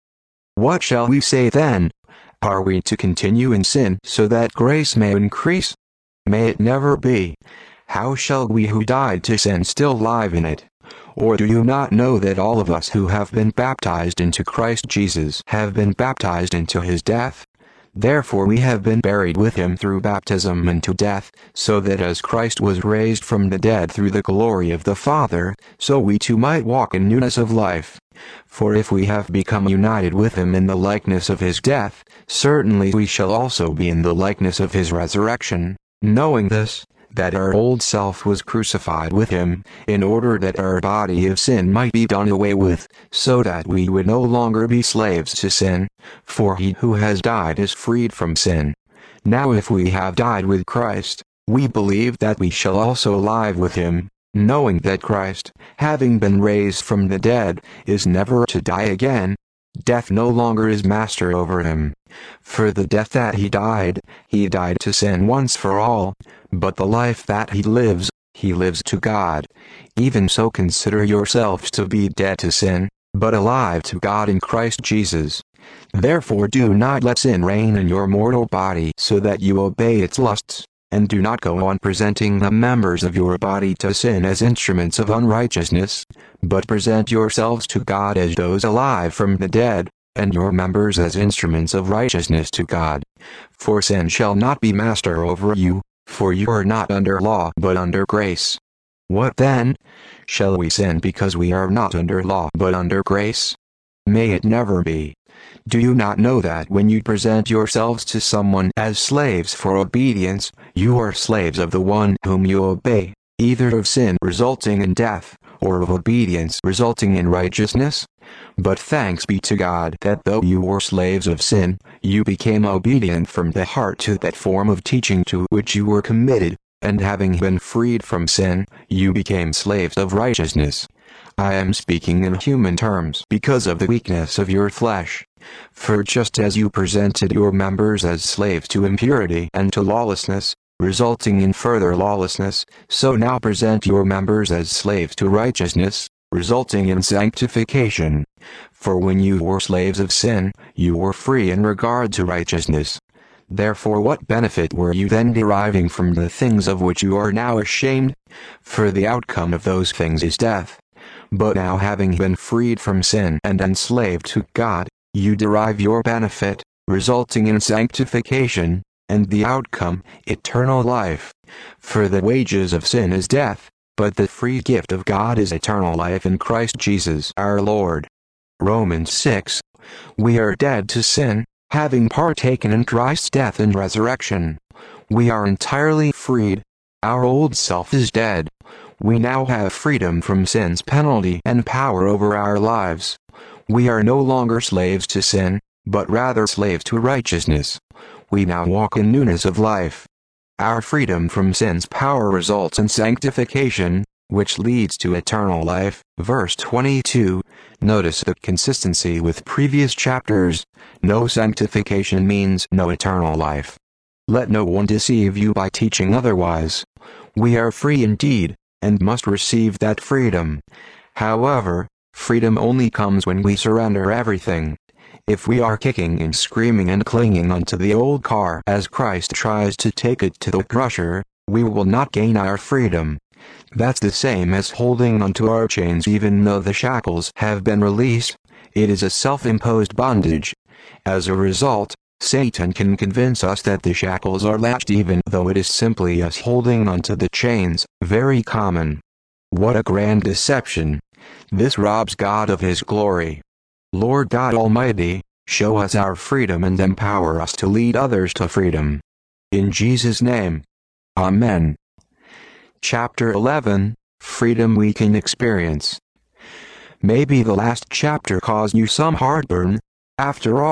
What shall we say then? Are we to continue in sin so that grace may increase? May it never be. How shall we who died to sin still live in it? Or do you not know that all of us who have been baptized into Christ Jesus have been baptized into His death? Therefore we have been buried with Him through baptism into death, so that as Christ was raised from the dead through the glory of the Father, so we too might walk in newness of life. For if we have become united with Him in the likeness of His death, certainly we shall also be in the likeness of His resurrection, knowing this, that our old self was crucified with Him, in order that our body of sin might be done away with, so that we would no longer be slaves to sin. For he who has died is freed from sin. Now if we have died with Christ, we believe that we shall also live with Him, knowing that Christ, having been raised from the dead, is never to die again. Death no longer is master over Him. For the death that He died, He died to sin once for all, but the life that He lives, He lives to God. Even so consider yourselves to be dead to sin, but alive to God in Christ Jesus. Therefore do not let sin reign in your mortal body so that you obey its lusts, and do not go on presenting the members of your body to sin as instruments of unrighteousness, but present yourselves to God as those alive from the dead, and your members as instruments of righteousness to God. For sin shall not be master over you, for you are not under law but under grace. What then? Shall we sin because we are not under law but under grace? May it never be. Do you not know that when you present yourselves to someone as slaves for obedience, you are slaves of the one whom you obey, either of sin resulting in death, or of obedience resulting in righteousness? But thanks be to God that though you were slaves of sin, you became obedient from the heart to that form of teaching to which you were committed, and having been freed from sin, you became slaves of righteousness. I am speaking in human terms because of the weakness of your flesh. For just as you presented your members as slaves to impurity and to lawlessness, resulting in further lawlessness, so now present your members as slaves to righteousness, resulting in sanctification. For when you were slaves of sin, you were free in regard to righteousness. Therefore what benefit were you then deriving from the things of which you are now ashamed? For the outcome of those things is death. But now having been freed from sin and enslaved to God, you derive your benefit, resulting in sanctification, and the outcome, eternal life. For the wages of sin is death, but the free gift of God is eternal life in Christ Jesus our Lord. Romans six. We are dead to sin, having partaken in Christ's death and resurrection. We are entirely freed. Our old self is dead. We now have freedom from sin's penalty and power over our lives. We are no longer slaves to sin, but rather slaves to righteousness. We now walk in newness of life. Our freedom from sin's power results in sanctification, which leads to eternal life. Verse twenty-two. Notice the consistency with previous chapters. No sanctification means no eternal life. Let no one deceive you by teaching otherwise. We are free indeed, and must receive that freedom. However, freedom only comes when we surrender everything. If we are kicking and screaming and clinging onto the old car as Christ tries to take it to the crusher, we will not gain our freedom. That's the same as holding onto our chains even though the shackles have been released. It is a self-imposed bondage. As a result, Satan can convince us that the shackles are latched even though it is simply us holding onto the chains, very common. What a grand deception! This robs God of His glory. Lord God Almighty, show us our freedom and empower us to lead others to freedom. In Jesus' name. Amen. Chapter eleven, Freedom We Can Experience. Maybe the last chapter caused you some heartburn. After all,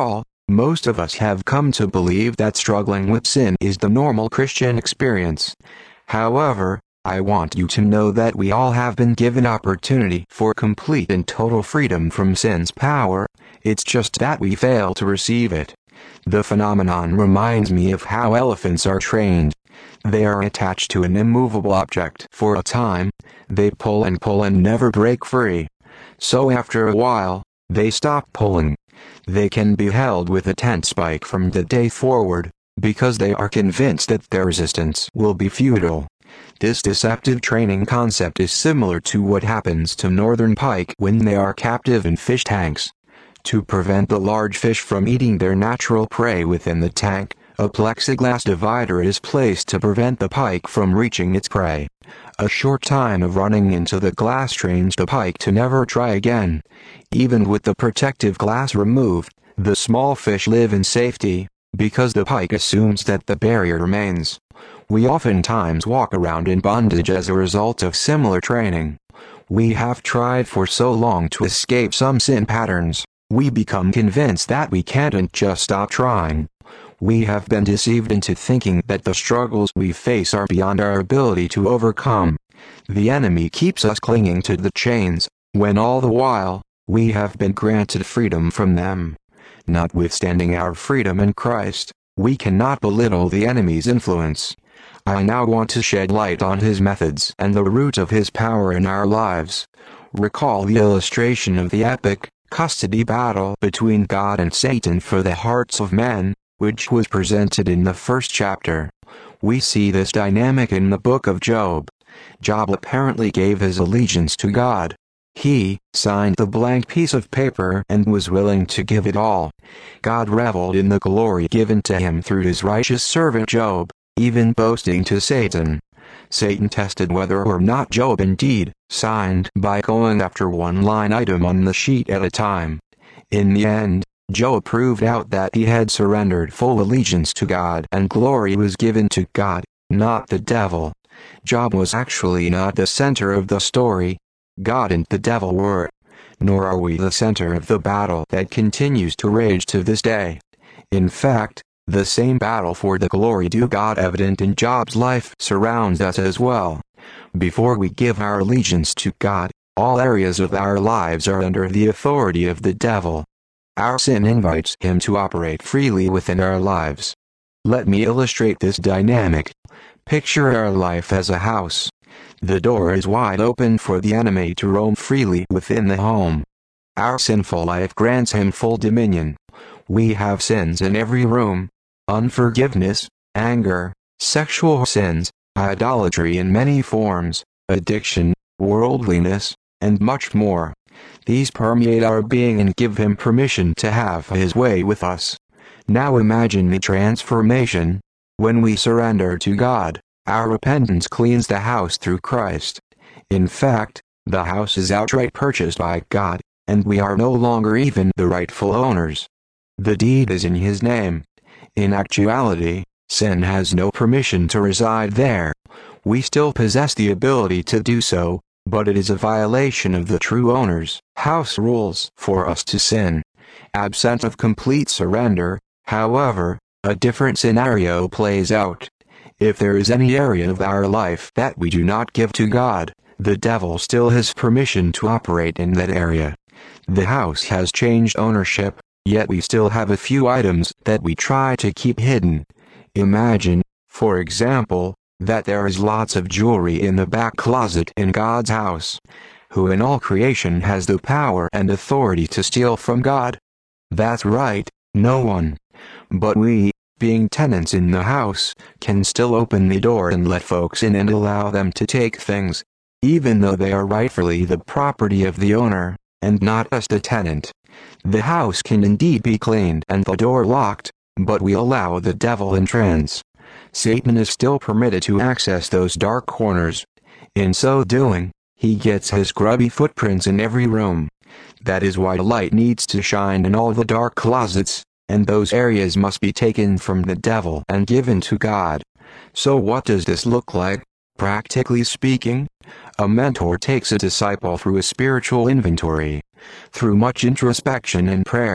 Most of us have come to believe that struggling with sin is the normal Christian experience. However, I want you to know that we all have been given opportunity for complete and total freedom from sin's power. It's just that we fail to receive it. The phenomenon reminds me of how elephants are trained. They are attached to an immovable object for a time. They pull and pull and never break free. So after a while, they stop pulling. They can be held with a tent spike from the day forward, because they are convinced that their resistance will be futile. This deceptive training concept is similar to what happens to northern pike when they are captive in fish tanks. To prevent the large fish from eating their natural prey within the tank, a plexiglass divider is placed to prevent the pike from reaching its prey. A short time of running into the glass trains the pike to never try again. Even with the protective glass removed, the small fish live in safety, because the pike assumes that the barrier remains. We oftentimes walk around in bondage as a result of similar training. We have tried for so long to escape some sin patterns, we become convinced that we can't and just stop trying. We have been deceived into thinking that the struggles we face are beyond our ability to overcome. The enemy keeps us clinging to the chains, when all the while, we have been granted freedom from them. Notwithstanding our freedom in Christ, we cannot belittle the enemy's influence. I now want to shed light on his methods and the root of his power in our lives. Recall the illustration of the epic, custody battle between God and Satan for the hearts of men, which was presented in the first chapter. We see this dynamic in the book of Job. Job apparently gave his allegiance to God. He signed the blank piece of paper and was willing to give it all. God reveled in the glory given to him through his righteous servant Job, even boasting to Satan. Satan tested whether or not Job indeed signed by going after one line item on the sheet at a time. In the end, Job proved out that he had surrendered full allegiance to God and glory was given to God, not the devil. Job was actually not the center of the story. God and the devil were. Nor are we the center of the battle that continues to rage to this day. In fact, the same battle for the glory due God evident in Job's life surrounds us as well. Before we give our allegiance to God, all areas of our lives are under the authority of the devil. Our sin invites him to operate freely within our lives. Let me illustrate this dynamic. Picture our life as a house. The door is wide open for the enemy to roam freely within the home. Our sinful life grants him full dominion. We have sins in every room: unforgiveness, anger, sexual sins, idolatry in many forms, addiction, worldliness, and much more. These permeate our being and give him permission to have his way with us. Now imagine the transformation. When we surrender to God, our repentance cleans the house through Christ. In fact, the house is outright purchased by God, and we are no longer even the rightful owners. The deed is in his name. In actuality, sin has no permission to reside there. We still possess the ability to do so, but it is a violation of the true owner's house rules for us to sin. Absent of complete surrender, however, a different scenario plays out. If there is any area of our life that we do not give to God, the devil still has permission to operate in that area. The house has changed ownership, yet we still have a few items that we try to keep hidden. Imagine, for example, that there is lots of jewelry in the back closet in God's house. Who in all creation has the power and authority to steal from God? That's right, no one. But we, being tenants in the house, can still open the door and let folks in and allow them to take things, even though they are rightfully the property of the owner, and not us the tenant. The house can indeed be cleaned and the door locked, but we allow the devil entrance. Satan is still permitted to access those dark corners. In so doing, he gets his grubby footprints in every room. That is why light needs to shine in all the dark closets, and those areas must be taken from the devil and given to God. So what does this look like, practically speaking? A mentor takes a disciple through a spiritual inventory. Through much introspection and prayer,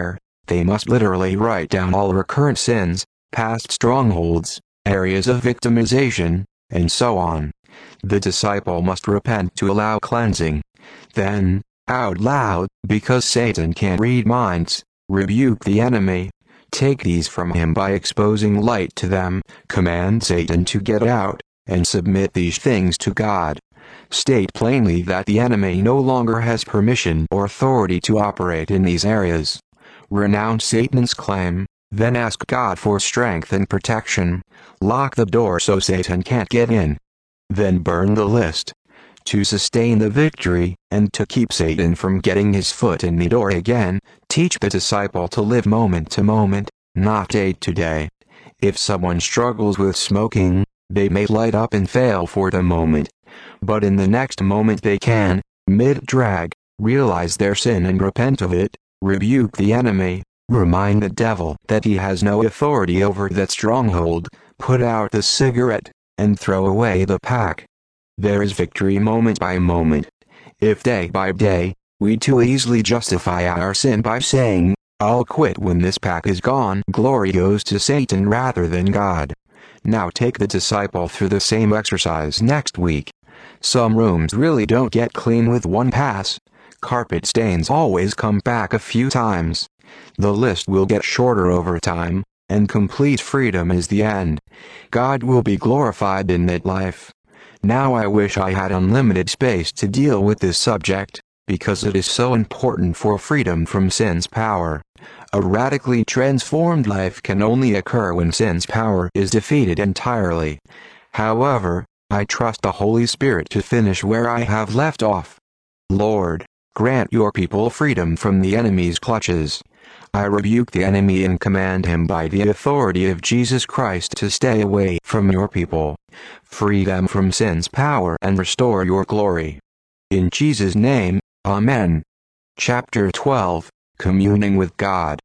They must literally write down all recurrent sins, past strongholds, areas of victimization, and so on. The disciple must repent to allow cleansing. Then, out loud, because Satan can't read minds, rebuke the enemy. Take these from him by exposing light to them, command Satan to get out, and submit these things to God. State plainly that the enemy no longer has permission or authority to operate in these areas. Renounce Satan's claim, then ask God for strength and protection. Lock the door so Satan can't get in. Then burn the list. To sustain the victory, and to keep Satan from getting his foot in the door again, teach the disciple to live moment to moment, not day to day. If someone struggles with smoking, they may light up and fail for the moment. But in the next moment they can, mid-drag, realize their sin and repent of it, rebuke the enemy, remind the devil that he has no authority over that stronghold, put out the cigarette, and throw away the pack. There is victory moment by moment. If day by day, we too easily justify our sin by saying, "I'll quit when this pack is gone," glory goes to Satan rather than God. Now take the disciple through the same exercise next week. Some rooms really don't get clean with one pass. Carpet stains always come back a few times. The list will get shorter over time, and complete freedom is the end. God will be glorified in that life. Now I wish I had unlimited space to deal with this subject, because it is so important for freedom from sin's power. A radically transformed life can only occur when sin's power is defeated entirely. However, I trust the Holy Spirit to finish where I have left off. Lord, grant your people freedom from the enemy's clutches. I rebuke the enemy and command him by the authority of Jesus Christ to stay away from your people. Free them from sin's power and restore your glory. In Jesus' name, Amen. Chapter twelve, Communing with God.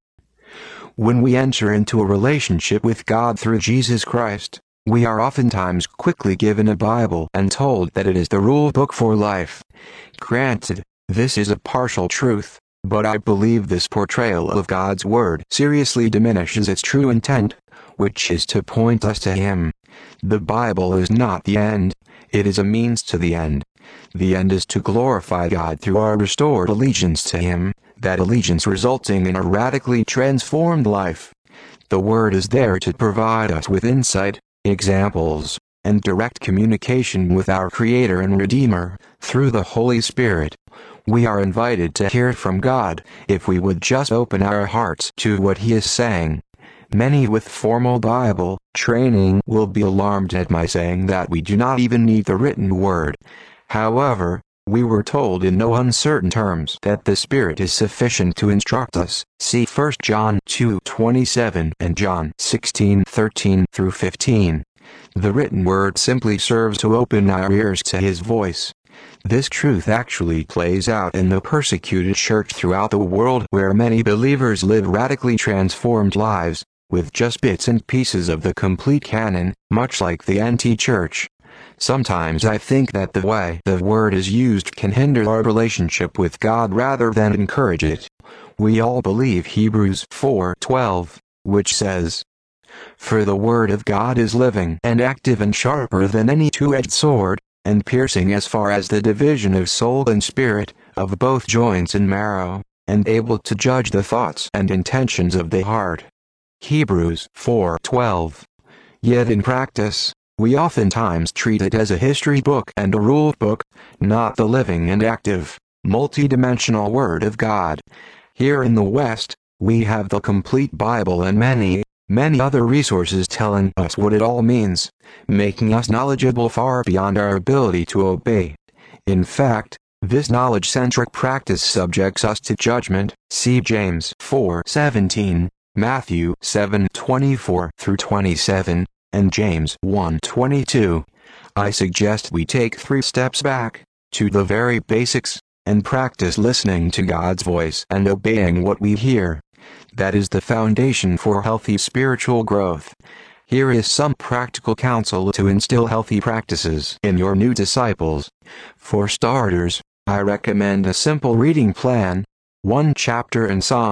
When we enter into a relationship with God through Jesus Christ, we are oftentimes quickly given a Bible and told that it is the rule book for life. Granted, this is a partial truth, but I believe this portrayal of God's Word seriously diminishes its true intent, which is to point us to Him. The Bible is not the end, it is a means to the end. The end is to glorify God through our restored allegiance to Him, that allegiance resulting in a radically transformed life. The Word is there to provide us with insight, examples, and direct communication with our Creator and Redeemer, through the Holy Spirit. We are invited to hear from God, if we would just open our hearts to what He is saying. Many with formal Bible training will be alarmed at my saying that we do not even need the written Word. However, we were told in no uncertain terms that the Spirit is sufficient to instruct us. See First John two twenty-seven and John sixteen thirteen through fifteen. The written Word simply serves to open our ears to His voice. This truth actually plays out in the persecuted church throughout the world, where many believers live radically transformed lives, with just bits and pieces of the complete canon, much like the anti-church. Sometimes I think that the way the Word is used can hinder our relationship with God rather than encourage it. We all believe Hebrews four twelve, which says, "For the Word of God is living and active and sharper than any two-edged sword, and piercing as far as the division of soul and spirit, of both joints and marrow, and able to judge the thoughts and intentions of the heart." Hebrews four twelve. Yet in practice, we oftentimes treat it as a history book and a rule book, not the living and active, multidimensional Word of God. Here in the West, we have the complete Bible and many, many other resources telling us what it all means, making us knowledgeable far beyond our ability to obey. In fact, this knowledge-centric practice subjects us to judgment. See James four seventeen, Matthew seven twenty-four through twenty-seven, and James one twenty-two. I suggest we take three steps back, to the very basics, and practice listening to God's voice and obeying what we hear. That is the foundation for healthy spiritual growth. Here is some practical counsel to instill healthy practices in your new disciples. For starters, I recommend a simple reading plan, one chapter in Psalms,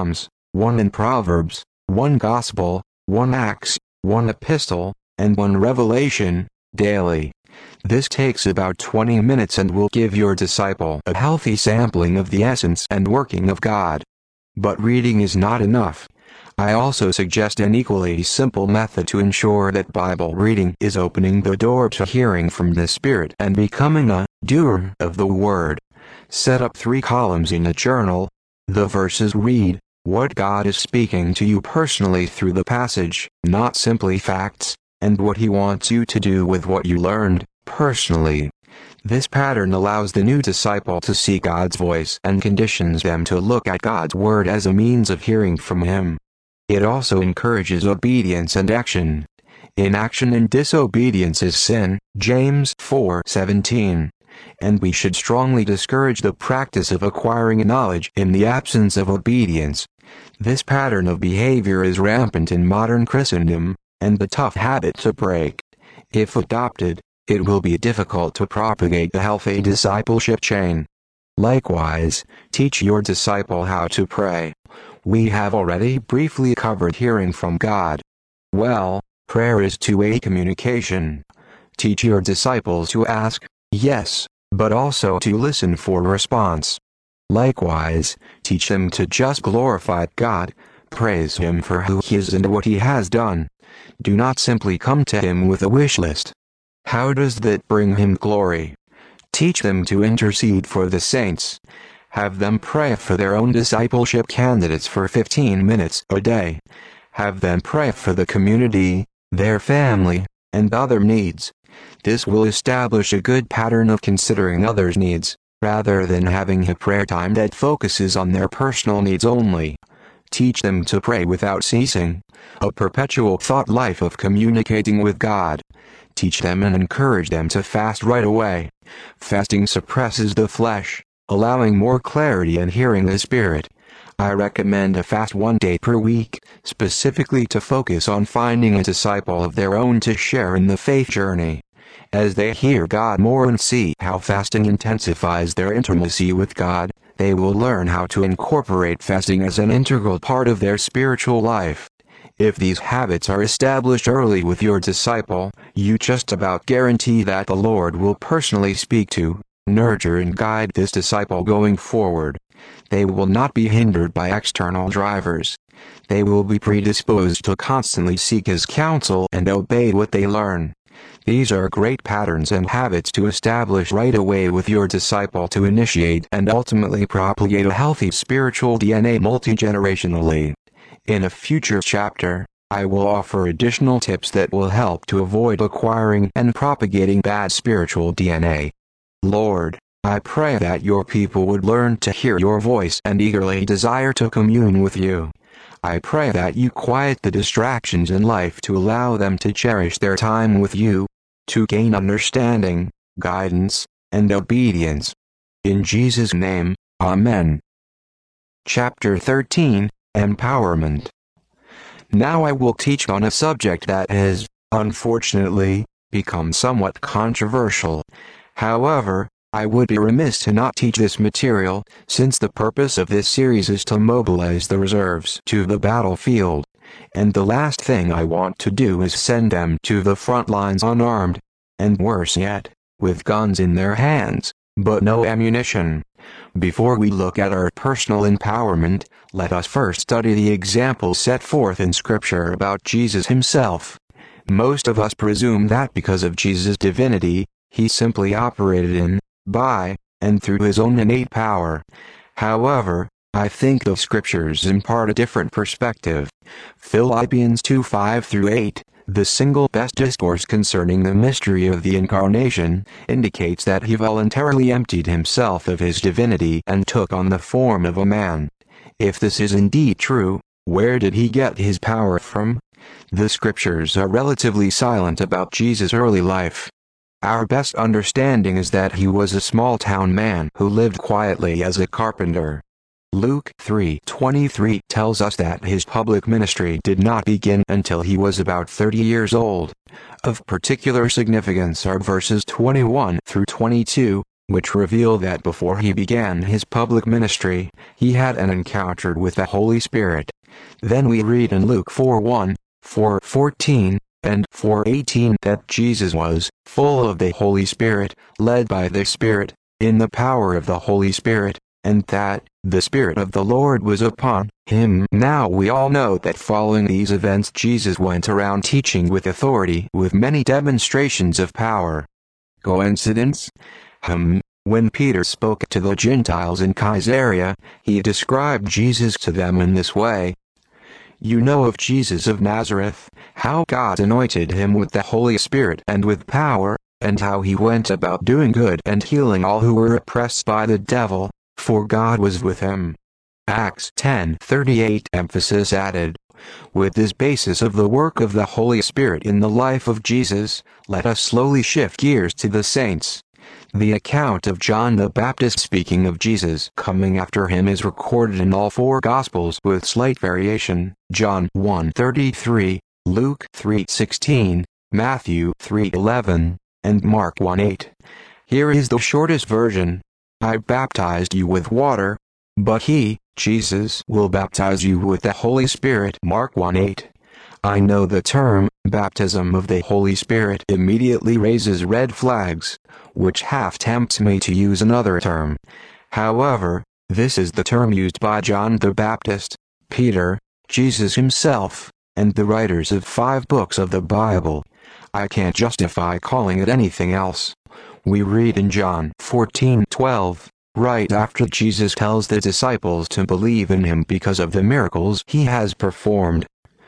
one in Proverbs, one Gospel, one Acts, one Epistle, and one Revelation, daily. This takes about twenty minutes and will give your disciple a healthy sampling of the essence and working of God. But reading is not enough. I also suggest an equally simple method to ensure that Bible reading is opening the door to hearing from the Spirit and becoming a doer of the Word. Set up three columns in a journal. The verses read what God is speaking to you personally through the passage, not simply facts, and what He wants you to do with what you learned, personally. This pattern allows the new disciple to see God's voice and conditions them to look at God's Word as a means of hearing from Him. It also encourages obedience and action. Inaction and disobedience is sin, James four seventeen. And we should strongly discourage the practice of acquiring knowledge in the absence of obedience. This pattern of behavior is rampant in modern Christendom, and a tough habit to break. If adopted, it will be difficult to propagate a healthy discipleship chain. Likewise, teach your disciple how to pray. We have already briefly covered hearing from God. Well, prayer is two-way communication. Teach your disciples to ask, yes, but also to listen for response. Likewise, teach them to just glorify God, praise Him for who He is and what He has done. Do not simply come to Him with a wish list. How does that bring Him glory? Teach them to intercede for the saints. Have them pray for their own discipleship candidates for fifteen minutes a day. Have them pray for the community, their family, and other needs. This will establish a good pattern of considering others' needs, rather than having a prayer time that focuses on their personal needs only. Teach them to pray without ceasing, a perpetual thought life of communicating with God. Teach them and encourage them to fast right away. Fasting suppresses the flesh, allowing more clarity and hearing the Spirit. I recommend a fast one day per week, specifically to focus on finding a disciple of their own to share in the faith journey. As they hear God more and see how fasting intensifies their intimacy with God, they will learn how to incorporate fasting as an integral part of their spiritual life. If these habits are established early with your disciple, you just about guarantee that the Lord will personally speak to, nurture and guide this disciple going forward. They will not be hindered by external drivers. They will be predisposed to constantly seek His counsel and obey what they learn. These are great patterns and habits to establish right away with your disciple to initiate and ultimately propagate a healthy spiritual D N A multi-generationally. In a future chapter, I will offer additional tips that will help to avoid acquiring and propagating bad spiritual D N A. Lord, I pray that your people would learn to hear your voice and eagerly desire to commune with you. I pray that you quiet the distractions in life to allow them to cherish their time with you, to gain understanding, guidance, and obedience. In Jesus' name, Amen. Chapter thirteen, Empowerment. Now I will teach on a subject that has, unfortunately, become somewhat controversial. However, I would be remiss to not teach this material, since the purpose of this series is to mobilize the reserves to the battlefield. And the last thing I want to do is send them to the front lines unarmed, and worse yet, with guns in their hands, but no ammunition. Before we look at our personal empowerment, let us first study the examples set forth in Scripture about Jesus Himself. Most of us presume that because of Jesus' divinity, He simply operated in, by, and through His own innate power. However, I think the Scriptures impart a different perspective. Philippians two five through eight, the single best discourse concerning the mystery of the Incarnation, indicates that He voluntarily emptied Himself of His divinity and took on the form of a man. If this is indeed true, where did He get His power from? The Scriptures are relatively silent about Jesus' early life. Our best understanding is that He was a small-town man who lived quietly as a carpenter. Luke three twenty-three tells us that His public ministry did not begin until He was about thirty years old. Of particular significance are verses twenty-one through twenty-two, which reveal that before He began His public ministry, He had an encounter with the Holy Spirit. Then we read in Luke four one, four fourteen, and four eighteen that Jesus was full of the Holy Spirit, led by the Spirit, in the power of the Holy Spirit, and that the Spirit of the Lord was upon him. Now we all know that following these events Jesus went around teaching with authority with many demonstrations of power. Coincidence? Hmm. When Peter spoke to the Gentiles in Caesarea, he described Jesus to them in this way. You know of Jesus of Nazareth, how God anointed him with the Holy Spirit and with power, and how he went about doing good and healing all who were oppressed by the devil, for God was with him. Acts ten thirty-eight. Emphasis added. With this basis of the work of the Holy Spirit in the life of Jesus, let us slowly shift gears to the saints. The account of John the Baptist speaking of Jesus coming after him is recorded in all four Gospels with slight variation: John one thirty-three, Luke three sixteen, Matthew three eleven, and Mark one eight. Here is the shortest version. I baptized you with water, but he, Jesus, will baptize you with the Holy Spirit. Mark one eight. I know the term, baptism of the Holy Spirit, immediately raises red flags, which half tempts me to use another term. However, this is the term used by John the Baptist, Peter, Jesus himself, and the writers of five books of the Bible. I can't justify calling it anything else. We read in John fourteen twelve, right after Jesus tells the disciples to believe in him because of the miracles he has performed.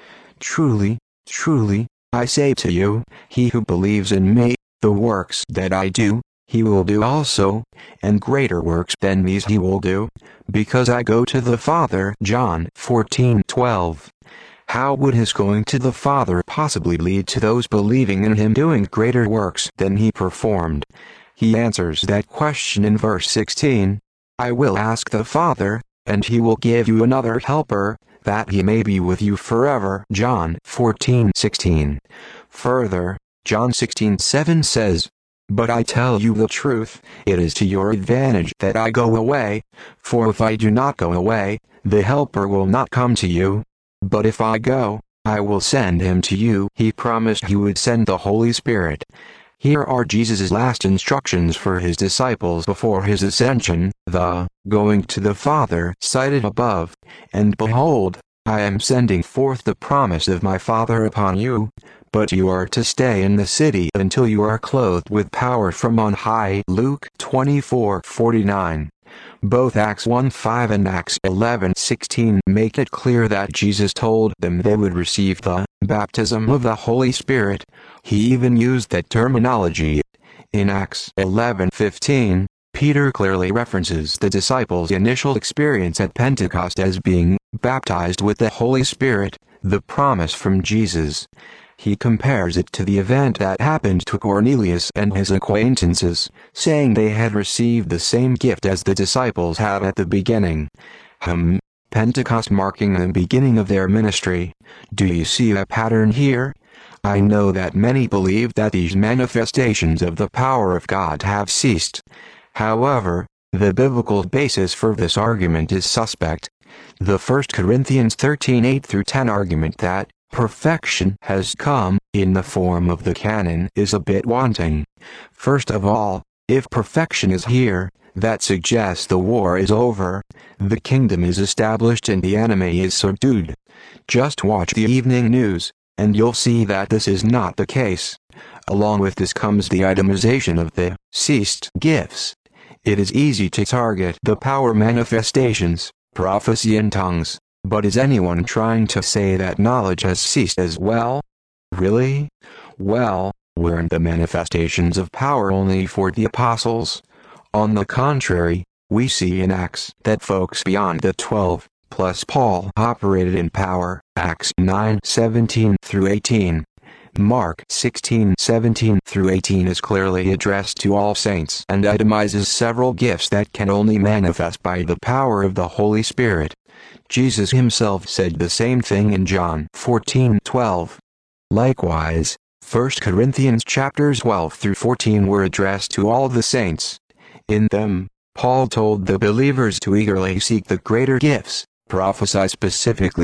Truly, truly, I say to you, he who believes in me, the works that I do, he will do also, and greater works than these he will do, because I go to the Father. John fourteen twelve. How would his going to the Father possibly lead to those believing in him doing greater works than he performed? He answers that question in verse sixteen. I will ask the Father, and he will give you another helper, that he may be with you forever. John fourteen sixteen. Further, John sixteen seven says, But I tell you the truth, it is to your advantage that I go away, for if I do not go away, the Helper will not come to you. But if I go, I will send him to you. He promised he would send the Holy Spirit. Here are Jesus' last instructions for his disciples before his ascension, the going to the Father cited above, and behold, I am sending forth the promise of my Father upon you, but you are to stay in the city until you are clothed with power from on high. Luke twenty-four forty-nine. Both Acts one five and Acts eleven sixteen make it clear that Jesus told them they would receive the baptism of the Holy Spirit. He even used that terminology. In Acts eleven fifteen, Peter clearly references the disciples' initial experience at Pentecost as being baptized with the Holy Spirit, the promise from Jesus. He compares it to the event that happened to Cornelius and his acquaintances, saying they had received the same gift as the disciples had at the beginning. Hmm. Pentecost marking the beginning of their ministry. Do you see a pattern here? I know that many believe that these manifestations of the power of God have ceased. However, the biblical basis for this argument is suspect. The First Corinthians thirteen eight through ten argument that perfection has come in the form of the canon is a bit wanting. First of all, if perfection is here, that suggests the war is over, the kingdom is established and the enemy is subdued. Just watch the evening news, and you'll see that this is not the case. Along with this comes the itemization of the ceased gifts. It is easy to target the power manifestations, prophecy and tongues, but is anyone trying to say that knowledge has ceased as well? Really? Well, weren't the manifestations of power only for the apostles? On the contrary, we see in Acts that folks beyond the twelve, plus Paul, operated in power. Acts nine seventeen through eighteen. Mark sixteen seventeen through eighteen is clearly addressed to all saints and itemizes several gifts that can only manifest by the power of the Holy Spirit. Jesus himself said the same thing in John fourteen twelve. Likewise, First Corinthians chapters twelve through fourteen were addressed to all the saints. In them, Paul told the believers to eagerly seek the greater gifts, prophesy specifically,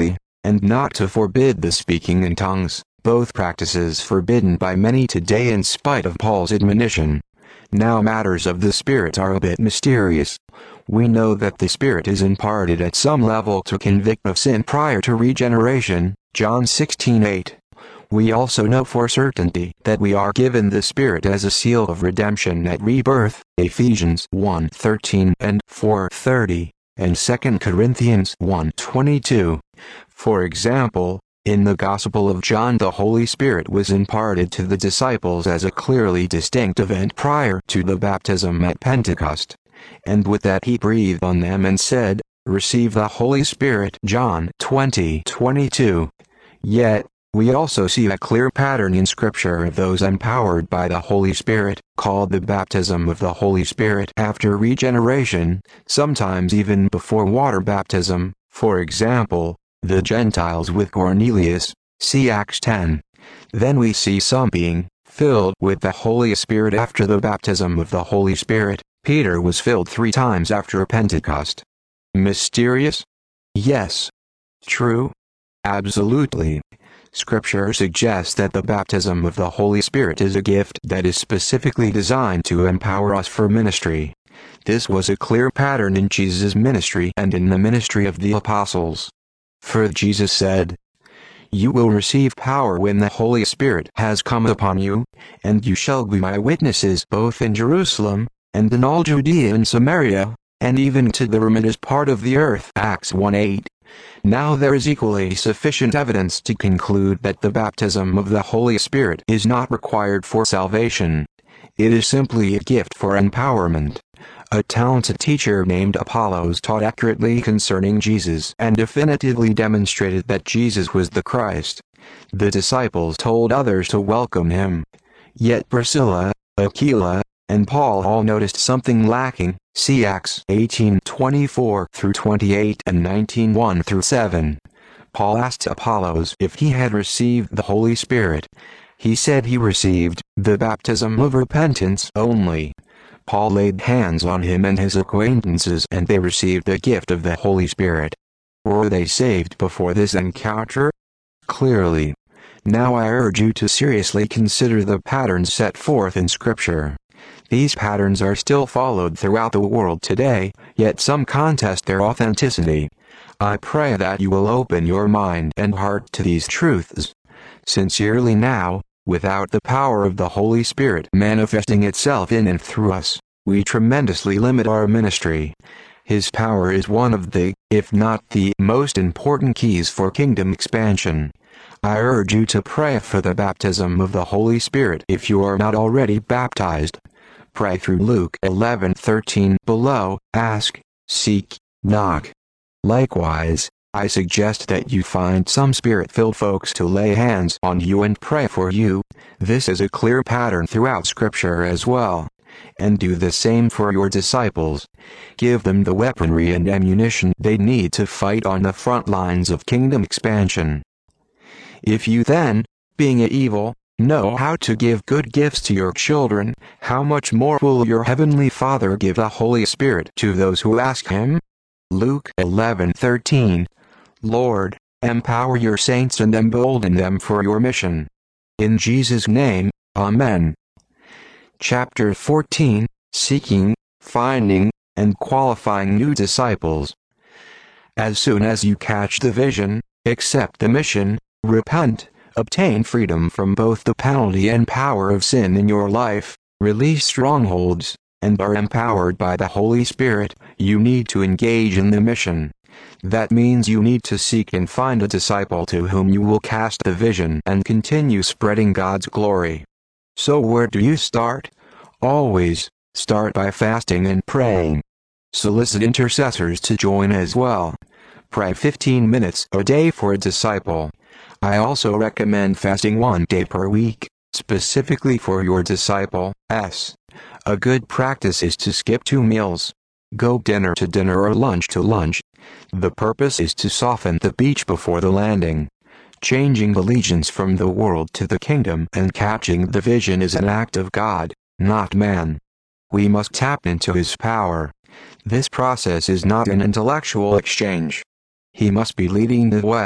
and not to forbid the speaking in tongues, both practices forbidden by many today in spite of Paul's admonition. Now matters of the Spirit are a bit mysterious. We know that the Spirit is imparted at some level to convict of sin prior to regeneration, John sixteen eight. We also know for certainty that we are given the Spirit as a seal of redemption at rebirth, Ephesians one thirteen and four thirty, and Second Corinthians one twenty-two. For example, in the Gospel of John, the Holy Spirit was imparted to the disciples as a clearly distinct event prior to the baptism at Pentecost. And with that he breathed on them and said, "Receive the Holy Spirit." John twenty twenty-two. Yet, we also see a clear pattern in Scripture of those empowered by the Holy Spirit, called the baptism of the Holy Spirit after regeneration, sometimes even before water baptism. For example, the Gentiles with Cornelius, see Acts ten. Then we see some being filled with the Holy Spirit after the baptism of the Holy Spirit. Peter was filled three times after Pentecost. Mysterious? Yes. True? Absolutely. Scripture suggests that the baptism of the Holy Spirit is a gift that is specifically designed to empower us for ministry. This was a clear pattern in Jesus' ministry and in the ministry of the apostles. For Jesus said, "You will receive power when the Holy Spirit has come upon you, and you shall be my witnesses both in Jerusalem, and in all Judea and Samaria, and even to the remotest part of the earth." Acts one eight. Now there is equally sufficient evidence to conclude that the baptism of the Holy Spirit is not required for salvation. It is simply a gift for empowerment. A talented teacher named Apollos taught accurately concerning Jesus and definitively demonstrated that Jesus was the Christ. The disciples told others to welcome him. Yet Priscilla, Aquila, and Paul all noticed something lacking. See Acts eighteen twenty-four through twenty-eight and nineteen one through seven. Paul asked Apollos if he had received the Holy Spirit. He said he received the baptism of repentance only. Paul laid hands on him and his acquaintances and they received the gift of the Holy Spirit. Were they saved before this encounter? Clearly. Now I urge you to seriously consider the patterns set forth in Scripture. These patterns are still followed throughout the world today, yet some contest their authenticity. I pray that you will open your mind and heart to these truths. Sincerely now, without the power of the Holy Spirit manifesting itself in and through us, we tremendously limit our ministry. His power is one of the, if not the, most important keys for kingdom expansion. I urge you to pray for the baptism of the Holy Spirit if you are not already baptized. Pray through Luke eleven thirteen below, ask, seek, knock. Likewise, I suggest that you find some Spirit-filled folks to lay hands on you and pray for you. This is a clear pattern throughout Scripture as well. And do the same for your disciples. Give them the weaponry and ammunition they need to fight on the front lines of kingdom expansion. If you then, being evil, know how to give good gifts to your children, how much more will your heavenly Father give the Holy Spirit to those who ask him? Luke eleven thirteen. Lord, empower your saints and embolden them for your mission. In Jesus' name, Amen. Chapter fourteen, Seeking, Finding, and Qualifying New Disciples. As soon as you catch the vision, accept the mission, repent, obtain freedom from both the penalty and power of sin in your life, release strongholds, and are empowered by the Holy Spirit, you need to engage in the mission. That means you need to seek and find a disciple to whom you will cast the vision and continue spreading God's glory. So where do you start? Always, start by fasting and praying. Solicit intercessors to join as well. Pray fifteen minutes a day for a disciple. I also recommend fasting one day per week, specifically for your disciple. S. A good practice is to skip two meals. Go dinner to dinner or lunch to lunch. The purpose is to soften the beach before the landing. Changing allegiance from the world to the kingdom and catching the vision is an act of God, not man. We must tap into his power. This process is not an intellectual exchange. He must be leading the way.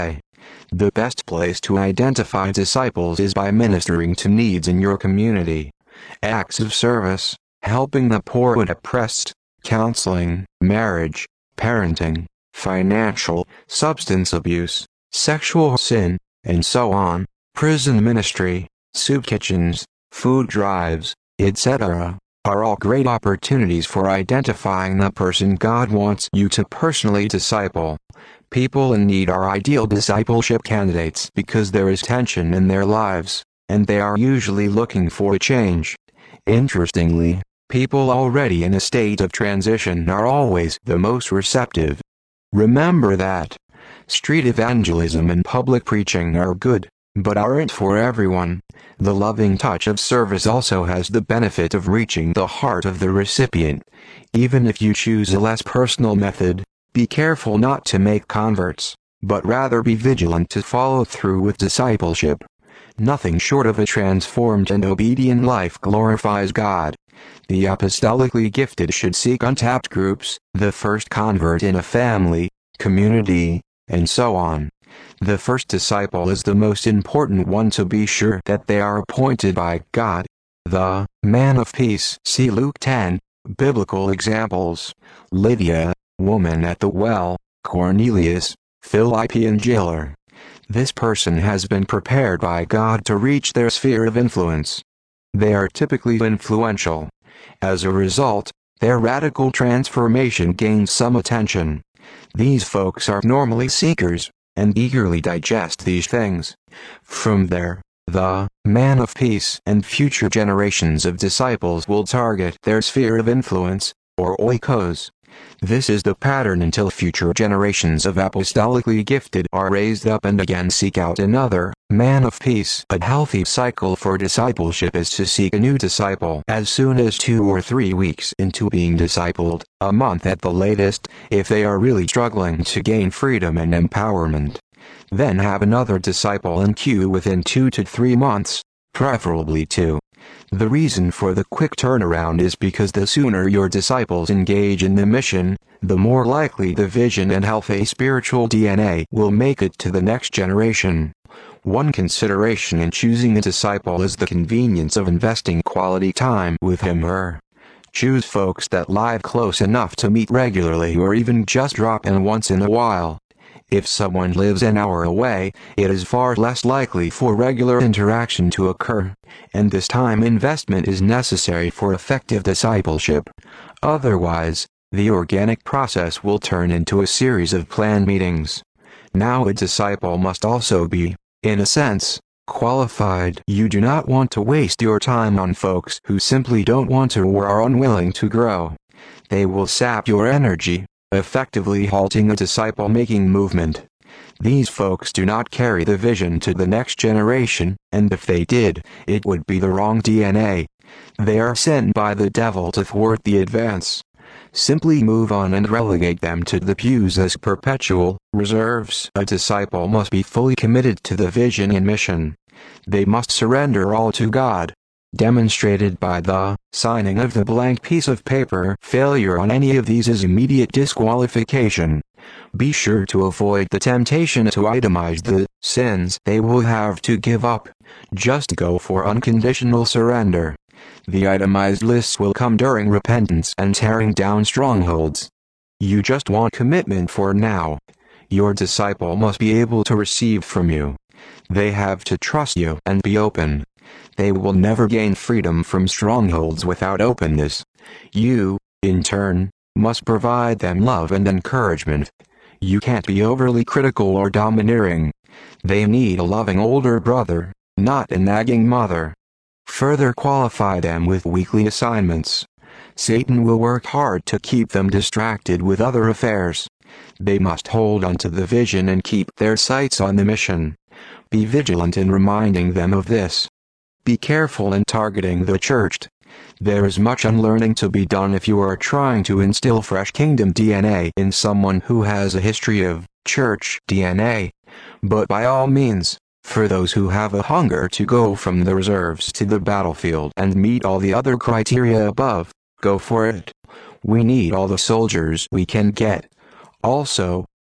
The best place to identify disciples is by ministering to needs in your community. Acts of service, helping the poor and oppressed, counseling, marriage, parenting, financial, substance abuse, sexual sin, and so on, prison ministry, soup kitchens, food drives, et cetera, are all great opportunities for identifying the person God wants you to personally disciple. People in need are ideal discipleship candidates because there is tension in their lives, and they are usually looking for a change. Interestingly, people already in a state of transition are always the most receptive. Remember that. Street evangelism and public preaching are good, but aren't for everyone. The loving touch of service also has the benefit of reaching the heart of the recipient. Even if you choose a less personal method, be careful not to make converts, but rather be vigilant to follow through with discipleship. Nothing short of a transformed and obedient life glorifies God. The apostolically gifted should seek untapped groups, the first convert in a family, community, and so on. The first disciple is the most important one to be sure that they are appointed by God. The man of peace. See Luke ten. Biblical examples: Lydia, woman at the well; Cornelius, Philippian jailer. This person has been prepared by God to reach their sphere of influence. They are typically influential. As a result, their radical transformation gains some attention. These folks are normally seekers, and eagerly digest these things. From there, the man of peace and future generations of disciples will target their sphere of influence, or oikos. This is the pattern until future generations of apostolically gifted are raised up and again seek out another man of peace. A healthy cycle for discipleship is to seek a new disciple as soon as two or three weeks into being discipled, a month at the latest, if they are really struggling to gain freedom and empowerment. Then have another disciple in queue within two to three months, preferably two. The reason for the quick turnaround is because the sooner your disciples engage in the mission, the more likely the vision and healthy spiritual D N A will make it to the next generation. One consideration in choosing a disciple is the convenience of investing quality time with him or her. Choose folks that live close enough to meet regularly or even just drop in once in a while. If someone lives an hour away, it is far less likely for regular interaction to occur, and this time investment is necessary for effective discipleship. Otherwise, the organic process will turn into a series of planned meetings. Now a disciple must also be, in a sense, qualified. You do not want to waste your time on folks who simply don't want to or are unwilling to grow. They will sap your energy, effectively halting a disciple-making movement. These folks do not carry the vision to the next generation, and if they did, it would be the wrong D N A. They are sent by the devil to thwart the advance. Simply move on and relegate them to the pews as perpetual reserves. A disciple must be fully committed to the vision and mission. They must surrender all to God, demonstrated by the signing of the blank piece of paper. Failure on any of these is immediate disqualification. Be sure to avoid the temptation to itemize the sins they will have to give up. Just go for unconditional surrender. The itemized lists will come during repentance and tearing down strongholds. You just want commitment for now. Your disciple must be able to receive from you. They have to trust you and be open. They will never gain freedom from strongholds without openness. You, in turn, must provide them love and encouragement. You can't be overly critical or domineering. They need a loving older brother, not a nagging mother. Further qualify them with weekly assignments. Satan will work hard to keep them distracted with other affairs. They must hold on to the vision and keep their sights on the mission. Be vigilant in reminding them of this. Be careful in targeting the churched. There is much unlearning to be done if you are trying to instill fresh kingdom D N A in someone who has a history of church D N A. But by all means, for those who have a hunger to go from the reserves to the battlefield and meet all the other criteria above, go for it. We need all the soldiers we can get. Also,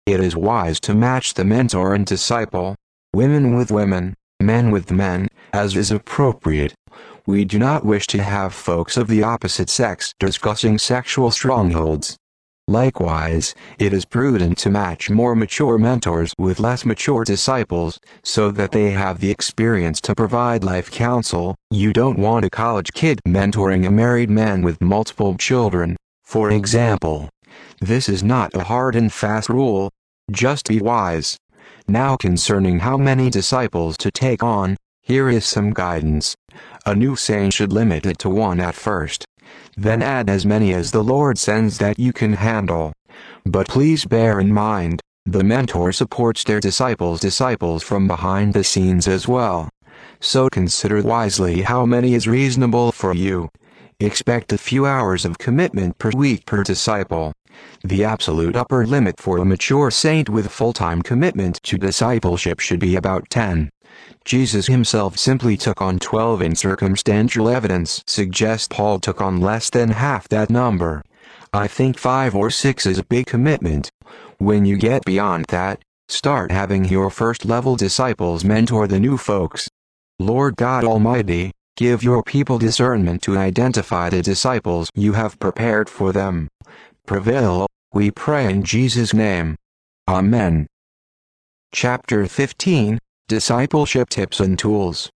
It is wise to match the mentor and disciple, women with women, men with men, as is appropriate. We do not wish to have folks of the opposite sex discussing sexual strongholds. Likewise, it is prudent to match more mature mentors with less mature disciples, so that they have the experience to provide life counsel. You don't want a college kid mentoring a married man with multiple children, for example. This is not a hard and fast rule. Just be wise. Now concerning how many disciples to take on, here is some guidance. A new saint should limit it to one at first. Then add as many as the Lord sends that you can handle. But please bear in mind, the mentor supports their disciples' disciples from behind the scenes as well. So consider wisely how many is reasonable for you. Expect a few hours of commitment per week per disciple. The absolute upper limit for a mature saint with full-time commitment to discipleship should be about ten. Jesus himself simply took on twelve, and circumstantial evidence suggests Paul took on less than half that number. I think five or six is a big commitment. When you get beyond that, start having your first-level disciples mentor the new folks. Lord God Almighty, give your people discernment to identify the disciples you have prepared for them. Prevail, we pray in Jesus' name. Amen. Chapter fifteen, Discipleship Tips and Tools.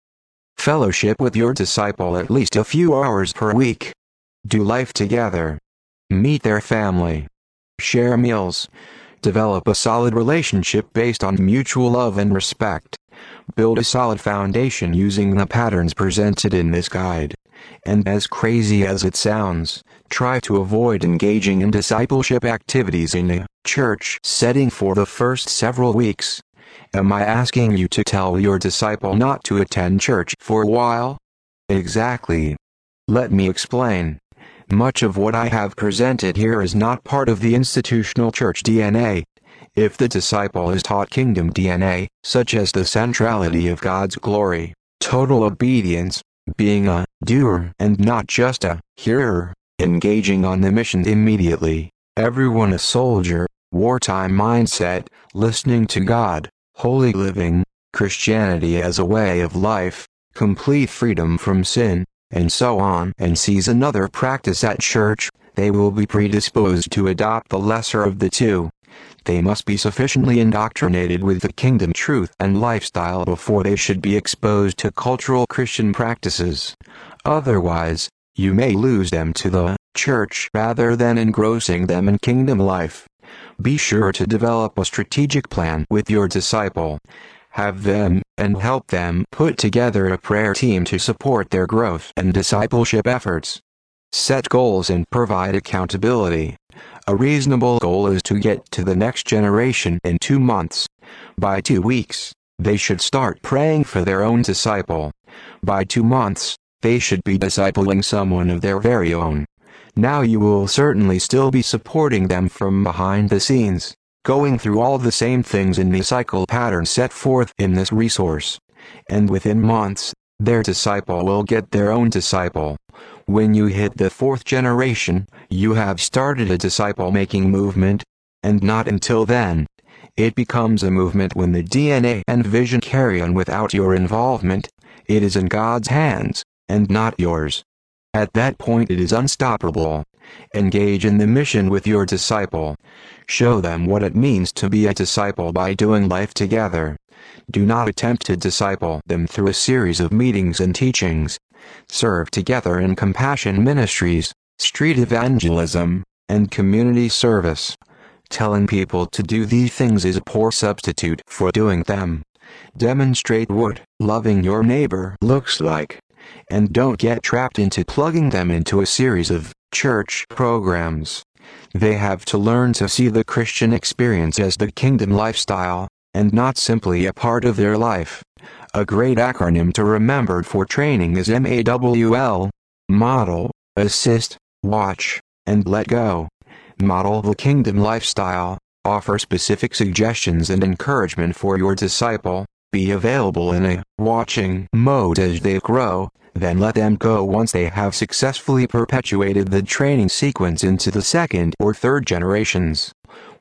Fellowship with your disciple at least a few hours per week. Do life together. Meet their family. Share meals. Develop a solid relationship based on mutual love and respect. Build a solid foundation using the patterns presented in this guide. And as crazy as it sounds, try to avoid engaging in discipleship activities in a church setting for the first several weeks. Am I asking you to tell your disciple not to attend church for a while? Exactly. Let me explain. Much of what I have presented here is not part of the institutional church D N A. If the disciple is taught kingdom D N A, such as the centrality of God's glory, total obedience, being a doer and not just a hearer, engaging on the mission immediately, everyone a soldier, wartime mindset, listening to God, holy living, Christianity as a way of life, complete freedom from sin, and so on, and sees another practice at church, they will be predisposed to adopt the lesser of the two. They must be sufficiently indoctrinated with the kingdom truth and lifestyle before they should be exposed to cultural Christian practices. Otherwise, you may lose them to the church rather than engrossing them in kingdom life. Be sure to develop a strategic plan with your disciple. Have them, and help them, put together a prayer team to support their growth and discipleship efforts. Set goals and provide accountability. A reasonable goal is to get to the next generation in two months. By two weeks, they should start praying for their own disciple. By two months, they should be discipling someone of their very own. Now you will certainly still be supporting them from behind the scenes, going through all the same things in the cycle pattern set forth in this resource. And within months, their disciple will get their own disciple. When you hit the fourth generation, you have started a disciple-making movement, and not until then. It becomes a movement when the D N A and vision carry on without your involvement. It is in God's hands, and not yours. At that point it is unstoppable. Engage in the mission with your disciple. Show them what it means to be a disciple by doing life together. Do not attempt to disciple them through a series of meetings and teachings. Serve together in compassion ministries, street evangelism, and community service. Telling people to do these things is a poor substitute for doing them. Demonstrate what loving your neighbor looks like. And don't get trapped into plugging them into a series of church programs. They have to learn to see the Christian experience as the kingdom lifestyle, and not simply a part of their life. A great acronym to remember for training is M A W L. Model, assist, watch, and let go. Model the kingdom lifestyle, offer specific suggestions and encouragement for your disciple, be available in a watching mode as they grow, then let them go once they have successfully perpetuated the training sequence into the second or third generations.